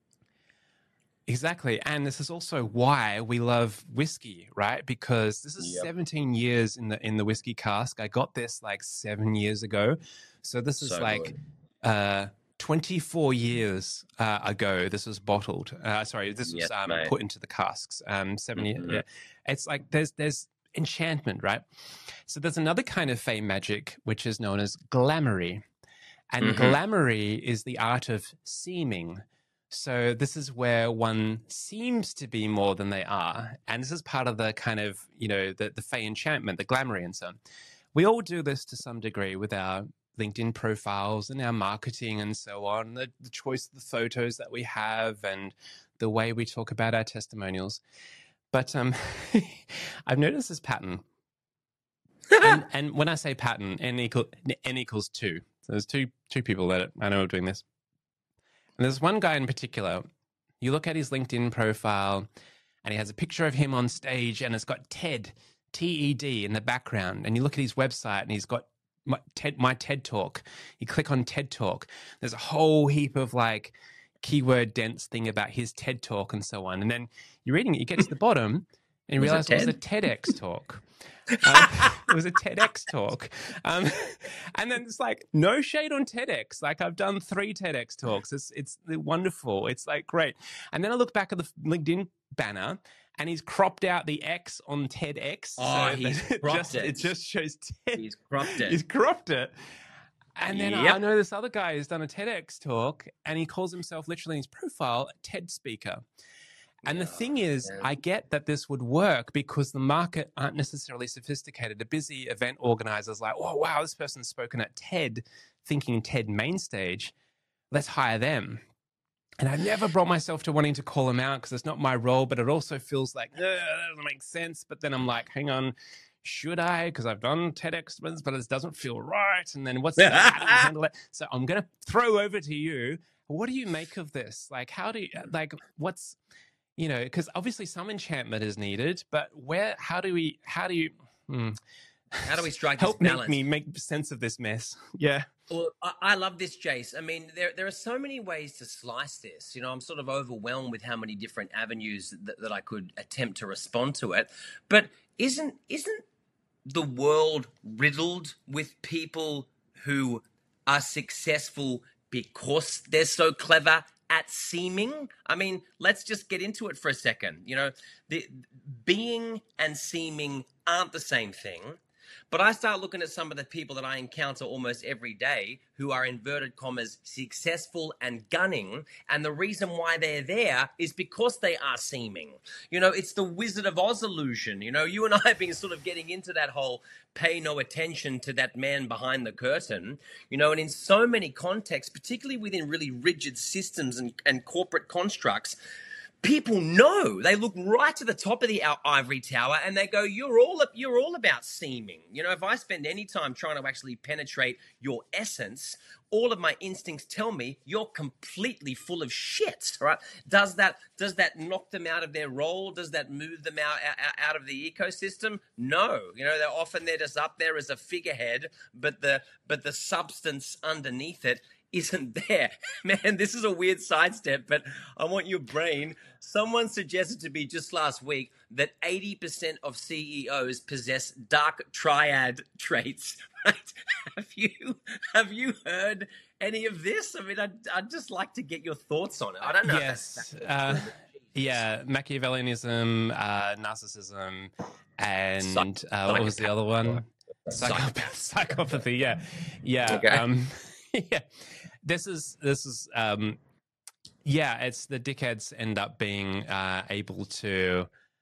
Speaker 2: Exactly. And this is also why we love whiskey, right? Because this is yep. seventeen years in the in the whiskey cask. I got this like seven years ago. So this is so like uh, twenty-four years uh, ago. This was bottled. Uh, sorry, this was
Speaker 1: yes,
Speaker 2: um, put into the casks. Um, seven mm-hmm. years. Yeah. It's like there's there's enchantment, right? So there's another kind of Fey magic, which is known as glamourye. And mm-hmm. glamourye is the art of seeming. So this is where one seems to be more than they are. And this is part of the kind of, you know, the, the Fey enchantment, the glamourye and so on. We all do this to some degree with our LinkedIn profiles and our marketing and so on, the, the choice of the photos that we have and the way we talk about our testimonials. But um, I've noticed this pattern. and, and when I say pattern, n, equal, n equals two. So there's two two people that I know are doing this. And there's one guy in particular, you look at his LinkedIn profile and he has a picture of him on stage and it's got TED, T E D in the background. And you look at his website and he's got my TED, my TED Talk. You click on TED Talk. There's a whole heap of like keyword dense thing about his TED Talk and so on. And then you're reading it, you get to the bottom and you realize it was a TEDx talk. Um, it was a TEDx talk. Um, and then it's like, no shade on TEDx. Like I've done three TEDx talks. It's it's wonderful. It's like great. And then I look back at the LinkedIn banner and he's cropped out the X on TEDx.
Speaker 1: Oh,
Speaker 2: so
Speaker 1: he's
Speaker 2: it
Speaker 1: cropped
Speaker 2: just,
Speaker 1: it.
Speaker 2: It just shows TED.
Speaker 1: He's cropped it.
Speaker 2: He's cropped it. And then
Speaker 1: yep.
Speaker 2: I know this other guy who's done a TEDx talk and he calls himself literally in his profile a TED speaker. And the thing is, I get that this would work because the market aren't necessarily sophisticated. The busy event organizers like, oh, wow, this person's spoken at TED, thinking TED main stage. Let's hire them. And I never brought myself to wanting to call them out because it's not my role, but it also feels like, that doesn't make sense. But then I'm like, hang on, should I? Because I've done TEDx, but it doesn't feel right. And then what's the how do you handle it? So I'm going to throw over to you. What do you make of this? Like, how do you, like, what's, you know, because obviously some enchantment is needed, but where, how do we, how do you, hmm,
Speaker 1: how do we strike
Speaker 2: help
Speaker 1: this balance?
Speaker 2: Make me make sense of this mess? Yeah.
Speaker 1: Well, I, I love this, Jace. I mean, there there are so many ways to slice this. You know, I'm sort of overwhelmed with how many different avenues that, that I could attempt to respond to it. But isn't isn't the world riddled with people who are successful because they're so clever at seeming? I mean, let's just get into it for a second. You know, the being and seeming aren't the same thing. But I start looking at some of the people that I encounter almost every day who are inverted commas successful and gunning. And the reason why they're there is because they are seeming. You know, it's the Wizard of Oz illusion. You know, you and I have been sort of getting into that whole pay no attention to that man behind the curtain. You know, and in so many contexts, particularly within really rigid systems and, and corporate constructs, people know. They look right to the top of the ivory tower and they go, you're all you're all about seeming. You know, if I spend any time trying to actually penetrate your essence, all of my instincts tell me you're completely full of shit, right? Does that does that knock them out of their role? Does that move them out, out, out of the ecosystem? No. You know, they're often they're just up there as a figurehead, but the but the substance underneath it isn't there. Man, this is a weird sidestep, but I want your brain. Someone suggested to me just last week that eighty percent of C E Os possess dark triad traits. Right? Have you have you heard any of this? I mean, I'd, I'd just like to get your thoughts on it. I don't know.
Speaker 2: Yes. If that's uh, yeah. Machiavellianism, uh, narcissism, and Psych- uh, what was the other one? Psychopath, psychopathy. Yeah. Yeah.
Speaker 1: Okay.
Speaker 2: Um, yeah. This is, this is, um, yeah, it's the dickheads end up being uh, able to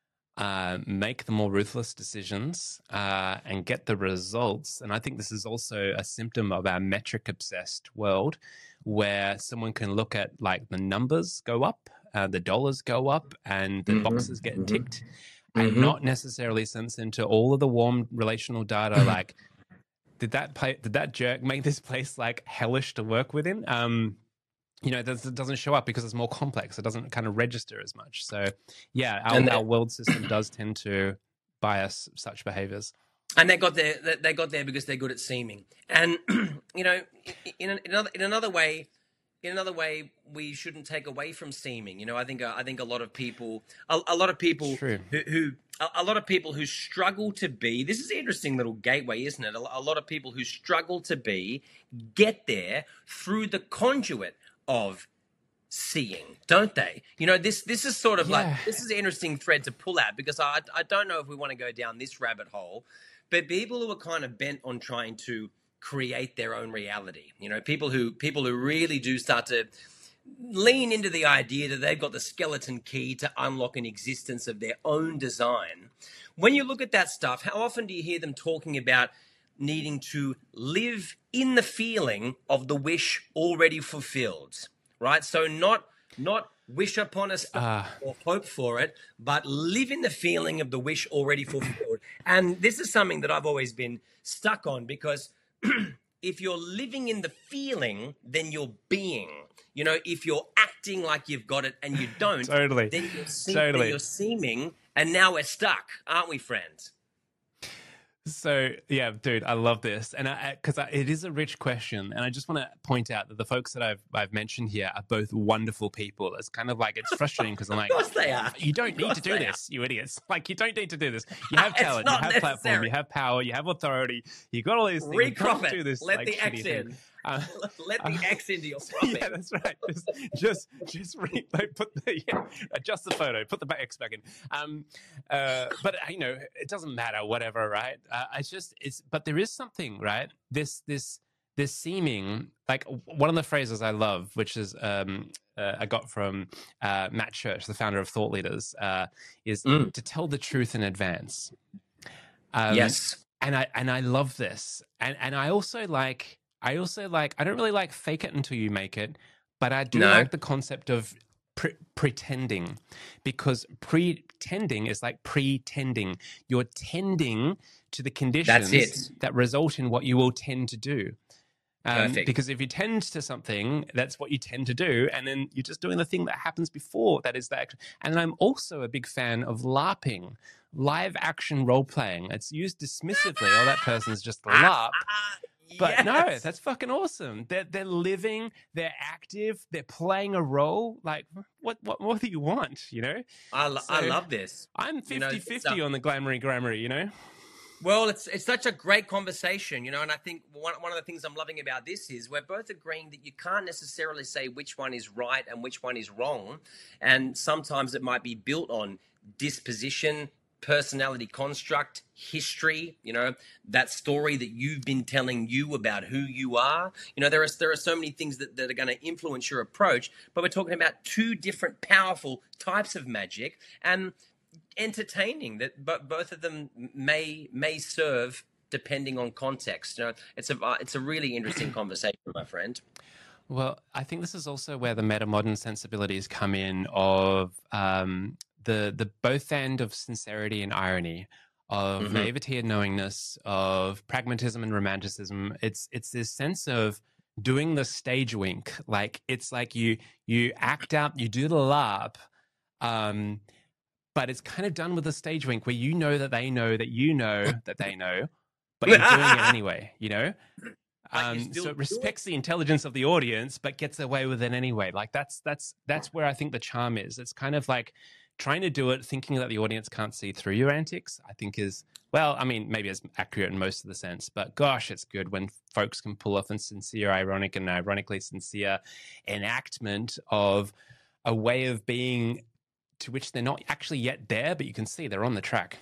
Speaker 2: uh, make the more ruthless decisions uh, and get the results. And I think this is also a symptom of our metric obsessed world, where someone can look at like the numbers go up, uh, the dollars go up, and the mm-hmm. boxes get mm-hmm. ticked, and mm-hmm. not necessarily sense into all of the warm relational data. Like, did that play, did that jerk make this place like hellish to work within? Um, you know, it doesn't show up because it's more complex. It doesn't kind of register as much. So, yeah, our, then, our world system does tend to bias such behaviors.
Speaker 1: And they got there. They got there because they're good at seeming. And you know, in, in another in another way, in another way, we shouldn't take away from seeming. You know, I think I think a lot of people, a, a lot of people True. who, who a, a lot of people who struggle to be. This is an interesting little gateway, isn't it? A, a lot of people who struggle to be get there through the conduit of seeing, don't they? You know, this this is sort of yeah. like, this is an interesting thread to pull out, because I I don't know if we want to go down this rabbit hole, but people who are kind of bent on trying to create their own reality, you know, people who people who really do start to lean into the idea that they've got the skeleton key to unlock an existence of their own design. When you look at that stuff, how often do you hear them talking about needing to live in the feeling of the wish already fulfilled, right? So not not wish upon a star uh. or hope for it, but live in the feeling of the wish already fulfilled. And this is something that I've always been stuck on, because if you're living in the feeling, then you're being. You know, if you're acting like you've got it and you don't,
Speaker 2: totally.
Speaker 1: then, you're se-
Speaker 2: totally.
Speaker 1: then you're seeming, and now we're stuck, aren't we, friends?
Speaker 2: So, yeah, dude, I love this. And I, because it is a rich question. And I just want to point out that the folks that I've I've mentioned here are both wonderful people. It's kind of like, it's frustrating because I'm like,
Speaker 1: of course they are.
Speaker 2: You don't need to do this, are. you idiots. Like, you don't need to do this. You have talent, you have necessary. platform, you have power, you have authority, you got all these things.
Speaker 1: Recrop it.
Speaker 2: Do this,
Speaker 1: Let
Speaker 2: like,
Speaker 1: the X in. Uh, Let the uh, X into your profit.
Speaker 2: Yeah, that's right. Just, just, just re- like put the yeah, adjust the photo, put the X back in. Um, uh, but you know, it doesn't matter. Whatever, right? Uh, it's just it's. But there is something, right? This, this, this seeming like one of the phrases I love, which is um, uh, I got from uh, Matt Church, the founder of Thought Leaders, uh, is mm. to tell the truth in advance. Um,
Speaker 1: yes,
Speaker 2: and I and I love this, and and I also like. I also like, I don't really like fake it until you make it, but I do no. like the concept of pre- pretending, because pretending is like pretending. You're tending to the conditions that result in what you will tend to do. Um, Perfect. Because if you tend to something, that's what you tend to do. And then you're just doing the thing that happens before that is the action. And I'm also a big fan of LARPing, live action role playing. It's used dismissively. Oh, that person's just LARP. But yes. no, that's fucking awesome. They're they're living, they're active, they're playing a role. Like, what what what do you want? You know,
Speaker 1: I lo- so I love this.
Speaker 2: I'm fifty-fifty you know, on the glamoury grammarly. You know.
Speaker 1: Well, it's it's such a great conversation, you know, and I think one one of the things I'm loving about this is we're both agreeing that you can't necessarily say which one is right and which one is wrong, and sometimes it might be built on disposition, personality construct, history, you know, that story that you've been telling you about who you are. You know, there are there are so many things that, that are going to influence your approach, but we're talking about two different powerful types of magic, and entertaining that, but both of them may may serve depending on context. You know, it's a it's a really interesting conversation, my friend.
Speaker 2: Well, I think this is also where the meta-modern sensibilities come in of um, the the both end of sincerity and irony, of mm-hmm. naivety and knowingness, of pragmatism and romanticism. It's it's this sense of doing the stage wink. Like, it's like you you act out, you do the LARP, um, but it's kind of done with a stage wink where you know that they know that you know that they know, but you're doing it anyway, you know? Um, so it respects the intelligence of the audience, but gets away with it anyway. Like that's that's that's where I think the charm is. It's kind of like trying to do it, thinking that the audience can't see through your antics. I think is well, I mean, maybe it's accurate in most of the sense, but gosh, it's good when folks can pull off a sincere, ironic, and ironically sincere enactment of a way of being to which they're not actually yet there, but you can see they're on the track.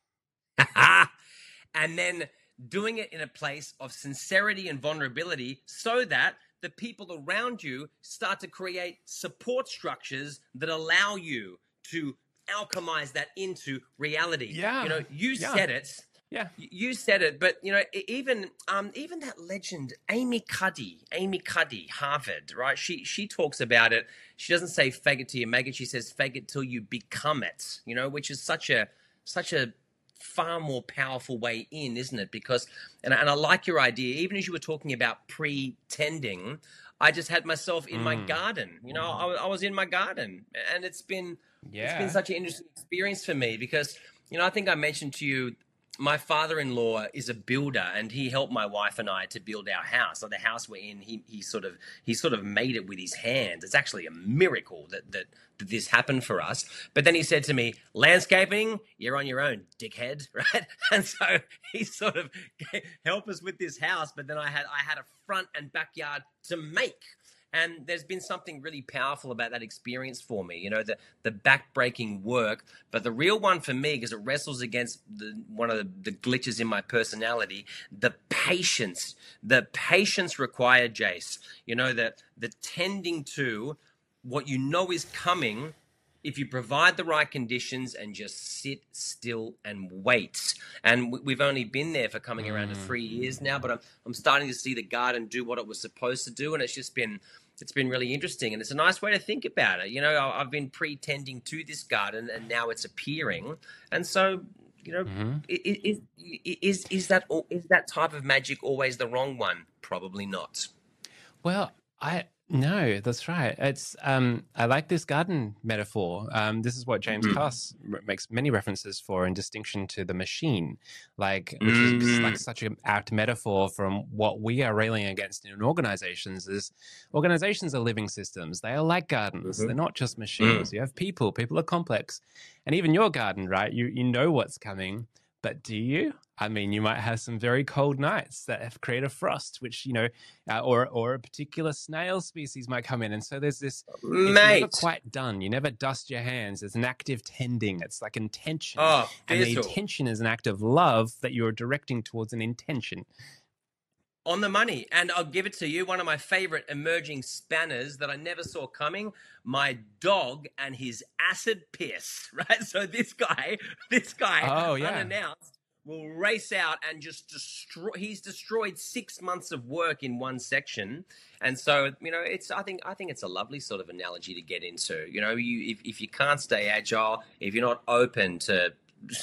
Speaker 1: And then doing it in a place of sincerity and vulnerability so that the people around you start to create support structures that allow you to alchemize that into reality.
Speaker 2: Yeah.
Speaker 1: You know, you
Speaker 2: yeah.
Speaker 1: said it.
Speaker 2: Yeah.
Speaker 1: You said it, but you know, even um, even that legend, Amy Cuddy, Amy Cuddy, Harvard, right? She she talks about it. She doesn't say fake it till you make it. She says fake it till you become it. You know, which is such a such a far more powerful way in, isn't it? Because, and, and I like your idea, even as you were talking about pretending, I just had myself in mm. my garden, you know, I, I was in my garden, and it's been, yeah. it's been such an interesting experience for me because, you know, I think I mentioned to you, my father-in-law is a builder, and he helped my wife and I to build our house. So the house we're in, he he sort of he sort of made it with his hands. It's actually a miracle that that, that this happened for us. But then he said to me, "Landscaping, you're on your own, dickhead," right? And so he sort of helped us with this house. But then I had I had a front and backyard to make. And there's been something really powerful about that experience for me, you know, the, the back-breaking work. But the real one for me, because it wrestles against the, one of the, the glitches in my personality, the patience, the patience required, Jace, you know, the, the tending to what you know is coming if you provide the right conditions and just sit still and wait. And we've only been there for coming around to three years now, but I'm, I'm starting to see the garden do what it was supposed to do. And it's just been, it's been really interesting. And it's a nice way to think about it. You know, I've been pretending to this garden and now it's appearing. And so, you know, mm-hmm. is, is, is that, is that type of magic always the wrong one? Probably not.
Speaker 2: Well, I, No, that's right. It's um, I like this garden metaphor. Um, this is what James mm. Cass r- makes many references for in distinction to the machine, like which mm. is like such an apt metaphor from what we are railing against in organizations. Is organizations are living systems. They are like gardens. Mm-hmm. They're not just machines. Mm. You have people. People are complex, and even your garden, right? You you know what's coming, but do you? I mean, you might have some very cold nights that have created frost, which, you know, uh, or or a particular snail species might come in. And so there's this,
Speaker 1: Mate.
Speaker 2: It's never quite done. You never dust your hands. It's an active tending. It's like intention.
Speaker 1: Oh,
Speaker 2: and the intention is an act of love that you're directing towards an intention.
Speaker 1: On the money. And I'll give it to you. One of my favorite emerging spanners that I never saw coming, my dog and his acid piss, right? So this guy, this guy,
Speaker 2: oh, yeah.
Speaker 1: unannounced, will race out and just destroy. He's destroyed six months of work in one section, and so you know, it's. I think. I think it's a lovely sort of analogy to get into. You know, you if if you can't stay agile, if you're not open to,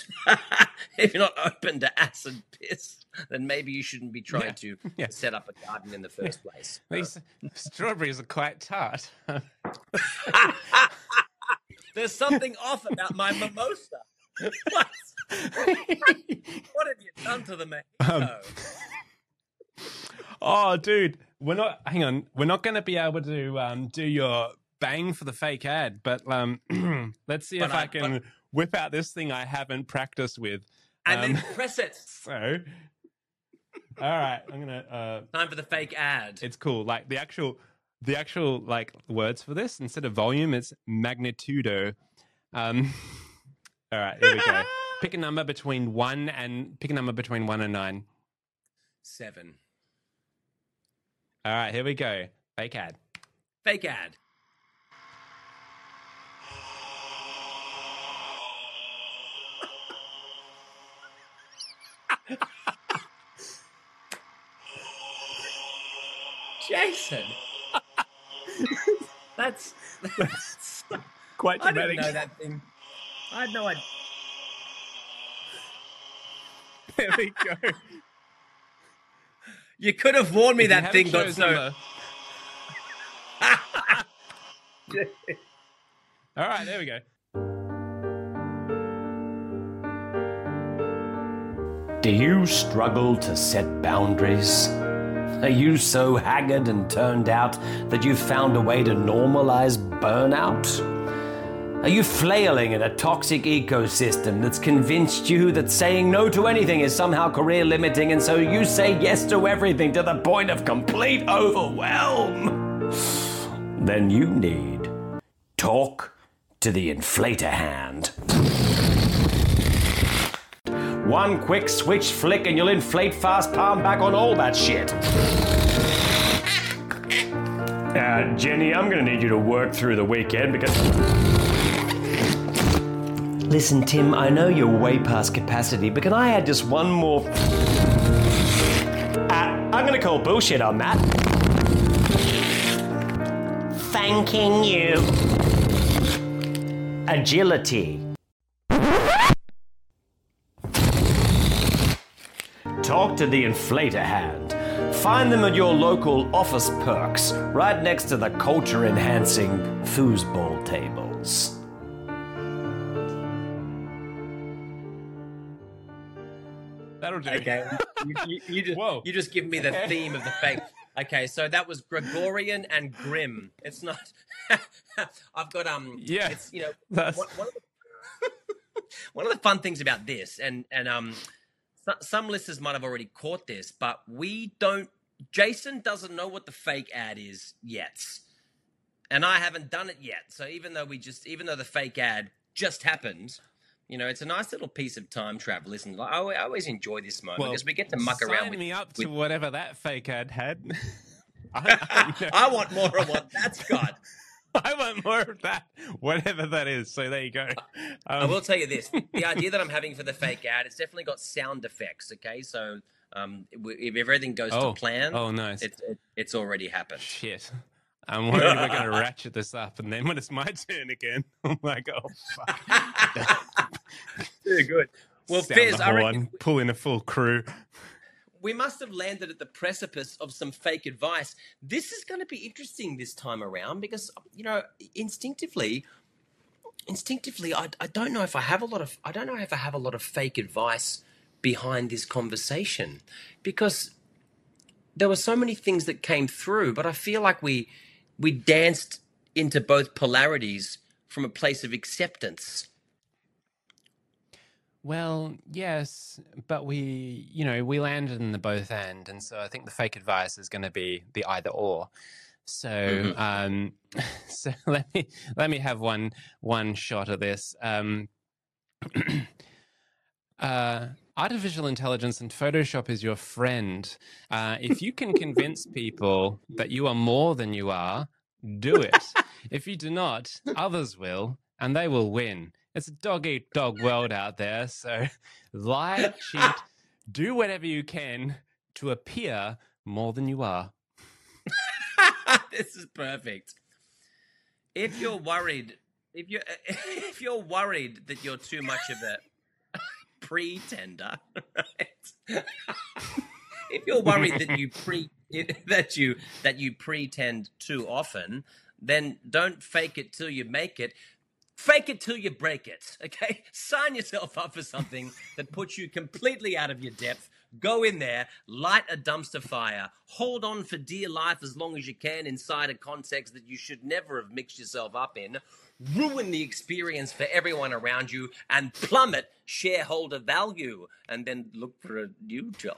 Speaker 1: if you're not open to acid piss, then maybe you shouldn't be trying yeah. to yeah. set up a garden in the first place.
Speaker 2: These strawberries are quite tart.
Speaker 1: There's something off about my mimosa. What? What have you done to the mojito?
Speaker 2: Um, oh, dude, we're not. Hang on, we're not going to be able to um, do your bang for the fake ad, but um, let's see but if I, I can but... whip out this thing I haven't practiced with,
Speaker 1: and
Speaker 2: um,
Speaker 1: then press it.
Speaker 2: So, all right, I'm gonna. Uh,
Speaker 1: Time for the fake ad.
Speaker 2: It's cool. Like the actual, the actual like words for this instead of volume, it's magnitudo. Um, all right, here we go. Pick a number between one and pick a number between one and nine.
Speaker 1: Seven.
Speaker 2: All right, here we go. Fake ad.
Speaker 1: Fake ad. Jason. that's, that's
Speaker 2: quite dramatic.
Speaker 1: I didn't know that thing. I had no idea.
Speaker 2: There we go.
Speaker 1: You could have warned me if that thing got so.
Speaker 2: All right, there we go.
Speaker 3: Do you struggle to set boundaries? Are you so haggard and turned out that you've found a way to normalize burnout? Are you flailing in a toxic ecosystem that's convinced you that saying no to anything is somehow career limiting, and so you say yes to everything to the point of complete overwhelm? Then you need Talk to the Inflator Hand. One quick switch flick and you'll inflate fast palm back on all that shit. Uh, Jenny, I'm gonna need you to work through the weekend because... Listen, Tim, I know you're way past capacity, but can I add just one more... Uh, I'm gonna call bullshit on that. Thanking you. Agility. Talk to the Inflator Hand. Find them at your local Office Perks, right next to the culture-enhancing foosball tables.
Speaker 2: That'll do.
Speaker 1: Okay, you, you, you just
Speaker 2: Whoa.
Speaker 1: you just give me the theme of the fake. Okay, so that was Gregorian and Grim. It's not. I've got um.
Speaker 2: Yeah,
Speaker 1: It's you know
Speaker 2: that's-
Speaker 1: one, one of the one of the fun things about this, and and um, so, some listeners might have already caught this, but we don't. Jason doesn't know what the fake ad is yet, and I haven't done it yet. So even though we just, even though the fake ad just happened. You know, it's a nice little piece of time travel, isn't it? I I always enjoy this moment
Speaker 2: Well,
Speaker 1: because we get to muck
Speaker 2: sign
Speaker 1: around with...
Speaker 2: me up
Speaker 1: with-
Speaker 2: to whatever that fake ad had. I, I,
Speaker 1: I want more of what that's got.
Speaker 2: I want more of that, whatever that is. So there you go.
Speaker 1: I
Speaker 2: Um,
Speaker 1: will tell you this. The idea that I'm having for the fake ad, it's definitely got sound effects, okay? So um, if everything goes
Speaker 2: oh,
Speaker 1: to plan,
Speaker 2: oh, nice.
Speaker 1: it, it, it's already happened.
Speaker 2: Shit. I'm worried we're going to ratchet this up, and then when it's my turn again, I'm like, oh, fuck.
Speaker 1: Very good. Well,
Speaker 2: Sound
Speaker 1: Fizz,
Speaker 2: the
Speaker 1: I
Speaker 2: horn,
Speaker 1: reckon
Speaker 2: pull in a full crew.
Speaker 1: we must have landed at the precipice of some fake advice. This is going to be interesting this time around because, you know, instinctively, instinctively, I, I don't know if I have a lot of, I don't know if I have a lot of fake advice behind this conversation because there were so many things that came through, but I feel like we, we danced into both polarities from a place of acceptance.
Speaker 2: Well, yes, but we, you know, we landed in the both end, and so I think the fake advice is going to be the either or. So,
Speaker 1: Mhm.
Speaker 2: um, so let me let me have one one shot at this. Um, uh, artificial intelligence and Photoshop is your friend. Uh, if you can convince people that you are more than you are, do it. If you do not, others will, and they will win. It's a dog-eat-dog world out there, so lie, cheat, do whatever you can to appear more than you are.
Speaker 1: This is perfect. If you're worried, if you if you're worried that you're too much of a pretender, right? If you're worried that you pre that you that you pretend too often, then don't fake it till you make it. Fake it till you break it, okay? Sign yourself up for something that puts you completely out of your depth. Go in there, light a dumpster fire, hold on for dear life as long as you can inside a context that you should never have mixed yourself up in, ruin the experience for everyone around you, and plummet shareholder value, and then look for a new job.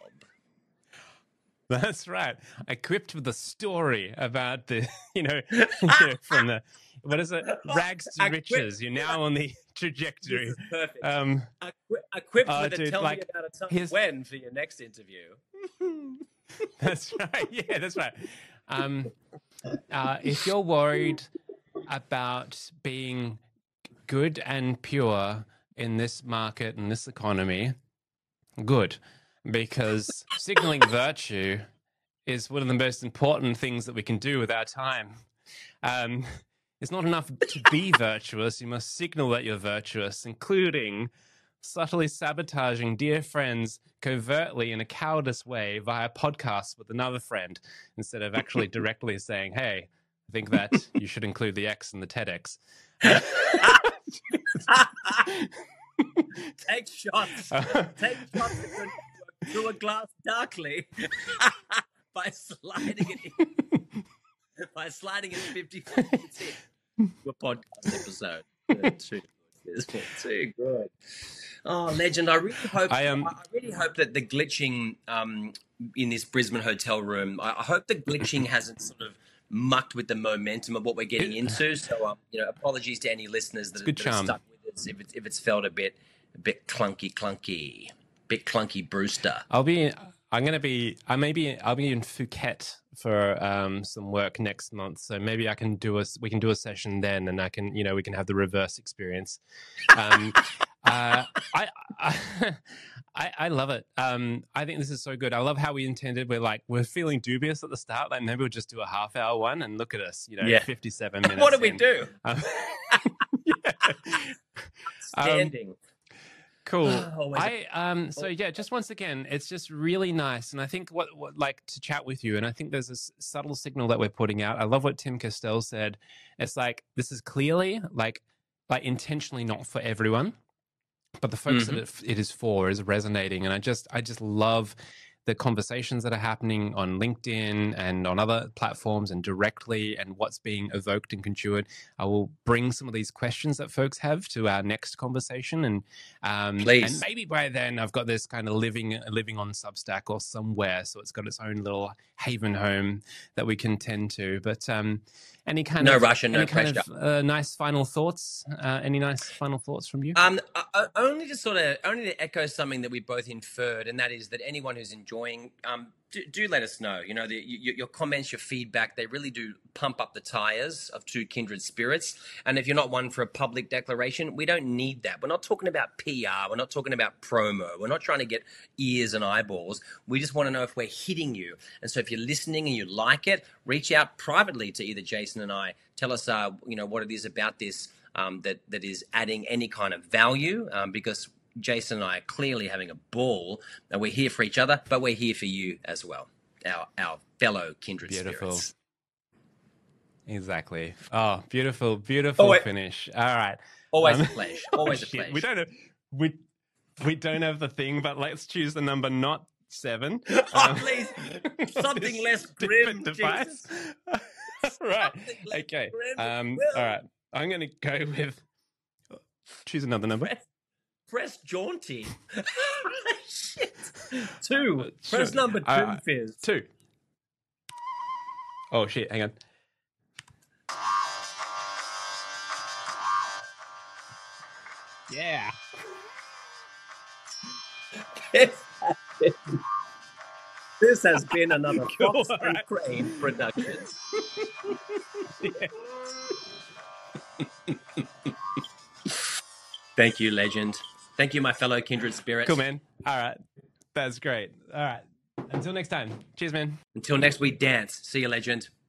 Speaker 2: That's right. Equipped with a story about the, you know, you know, from the, what is it? Rags to
Speaker 1: Equipped-
Speaker 2: riches. You're now on the trajectory.
Speaker 1: This is perfect.
Speaker 2: Um,
Speaker 1: Equi- equipped
Speaker 2: uh,
Speaker 1: with a
Speaker 2: dude,
Speaker 1: tell
Speaker 2: like,
Speaker 1: me about a time
Speaker 2: here's-
Speaker 1: when for your next interview.
Speaker 2: That's right. Yeah, that's right. Um, uh, if you're worried about being good and pure in this market and this economy, good, because signaling virtue is one of the most important things that we can do with our time. Um, it's not enough to be virtuous. You must signal that you're virtuous, including subtly sabotaging dear friends covertly in a cowardice way via podcasts with another friend instead of actually directly saying, hey, I think that you should include the X in the TEDx.
Speaker 1: Take shots. Take shots at your network through a glass darkly. by sliding it in, by sliding it fifty minutes in to a podcast episode. Yeah, too good. Too good. Oh, legend! I really hope.
Speaker 2: I,
Speaker 1: I,
Speaker 2: um,
Speaker 1: I really hope that the glitching um, in this Brisbane hotel room. I, I hope the glitching hasn't sort of mucked with the momentum of what we're getting into. So, um, you know, apologies to any listeners that,
Speaker 2: good
Speaker 1: that are
Speaker 2: charm.
Speaker 1: stuck with us if it's if it's felt a bit a bit clunky, clunky, bit clunky, Brewster.
Speaker 2: I'll be. I'm gonna be. I maybe. I'll be in Phuket for um, some work next month. So maybe I can do a. We can do a session then, and I can. You know, we can have the reverse experience. Um, uh, I, I, I I love it. Um, I think this is so good. I love how we intended. We're like we're feeling dubious at the start. Like maybe we'll just do a half hour one, and look at us. You know,
Speaker 1: Yeah.
Speaker 2: fifty-seven minutes.
Speaker 1: What did we
Speaker 2: in.
Speaker 1: do?
Speaker 2: Um, yeah.
Speaker 1: Standing.
Speaker 2: Um, Cool.
Speaker 1: Always
Speaker 2: I um so yeah, just once again, it's just really nice, and I think what, what like to chat with you, and I think there's this subtle signal that we're putting out. I love what Tim Castell said. It's like this is clearly like like intentionally not for everyone, but the folks
Speaker 1: Mhm.
Speaker 2: that it, it is for is resonating, and I just I just love the conversations that are happening on LinkedIn and on other platforms and directly, and what's being evoked and conjured. I will bring some of these questions that folks have to our next conversation, and um,
Speaker 1: Please.
Speaker 2: and maybe by then I've got this kind of living living on Substack or somewhere, so it's got its own little haven home that we can tend to. But um, any kind
Speaker 1: No
Speaker 2: of
Speaker 1: rush and no
Speaker 2: any kind
Speaker 1: pressure.
Speaker 2: of uh, nice final thoughts? Uh, any nice final thoughts from you?
Speaker 1: Um, uh, uh, only to sort of only to echo something that we both inferred, and that is that anyone who's enjoying, um, do, do let us know. You know, the, your, your comments, your feedback, they really do pump up the tires of two kindred spirits. And if you're not one for a public declaration, we don't need that. We're not talking about P R. We're not talking about promo. We're not trying to get ears and eyeballs. We just want to know if we're hitting you. And so if you're listening and you like it, reach out privately to either Jason and I. Tell us, uh, you know, what it is about this um, that that is adding any kind of value, um, because Jason and I are clearly having a ball, and we're here for each other, but we're here for you as well, our our fellow kindred
Speaker 2: Beautiful.
Speaker 1: spirits.
Speaker 2: Exactly. Oh, beautiful, beautiful
Speaker 1: Oh, wait.
Speaker 2: finish. All right.
Speaker 1: Always
Speaker 2: Um,
Speaker 1: a pleasure. Always
Speaker 2: oh,
Speaker 1: a
Speaker 2: shit.
Speaker 1: pleasure.
Speaker 2: We don't have we we don't have the thing, but let's choose the number not seven.
Speaker 1: Oh,
Speaker 2: Um,
Speaker 1: please. Something
Speaker 2: this
Speaker 1: less
Speaker 2: stupid
Speaker 1: grim,
Speaker 2: device.
Speaker 1: Jesus.
Speaker 2: right.
Speaker 1: Something less
Speaker 2: Okay.
Speaker 1: grim,
Speaker 2: Um.
Speaker 1: Will.
Speaker 2: All right. I'm going to go with. Choose another number.
Speaker 1: Press, press jaunty. Shit. Two.
Speaker 2: Sure.
Speaker 1: Press number two,
Speaker 2: Uh,
Speaker 1: Fizz.
Speaker 2: Two. Oh shit! Hang on. Yeah.
Speaker 1: This has been, this has been another
Speaker 2: Cool,
Speaker 1: Fox
Speaker 2: all
Speaker 1: and
Speaker 2: right.
Speaker 1: Crane production.
Speaker 2: Yeah.
Speaker 1: Thank you, legend. Thank you, my fellow kindred spirits.
Speaker 2: Cool, man. All right. That's great. All right. Until next time. Cheers, man.
Speaker 1: Until next week, dance. See you, legend.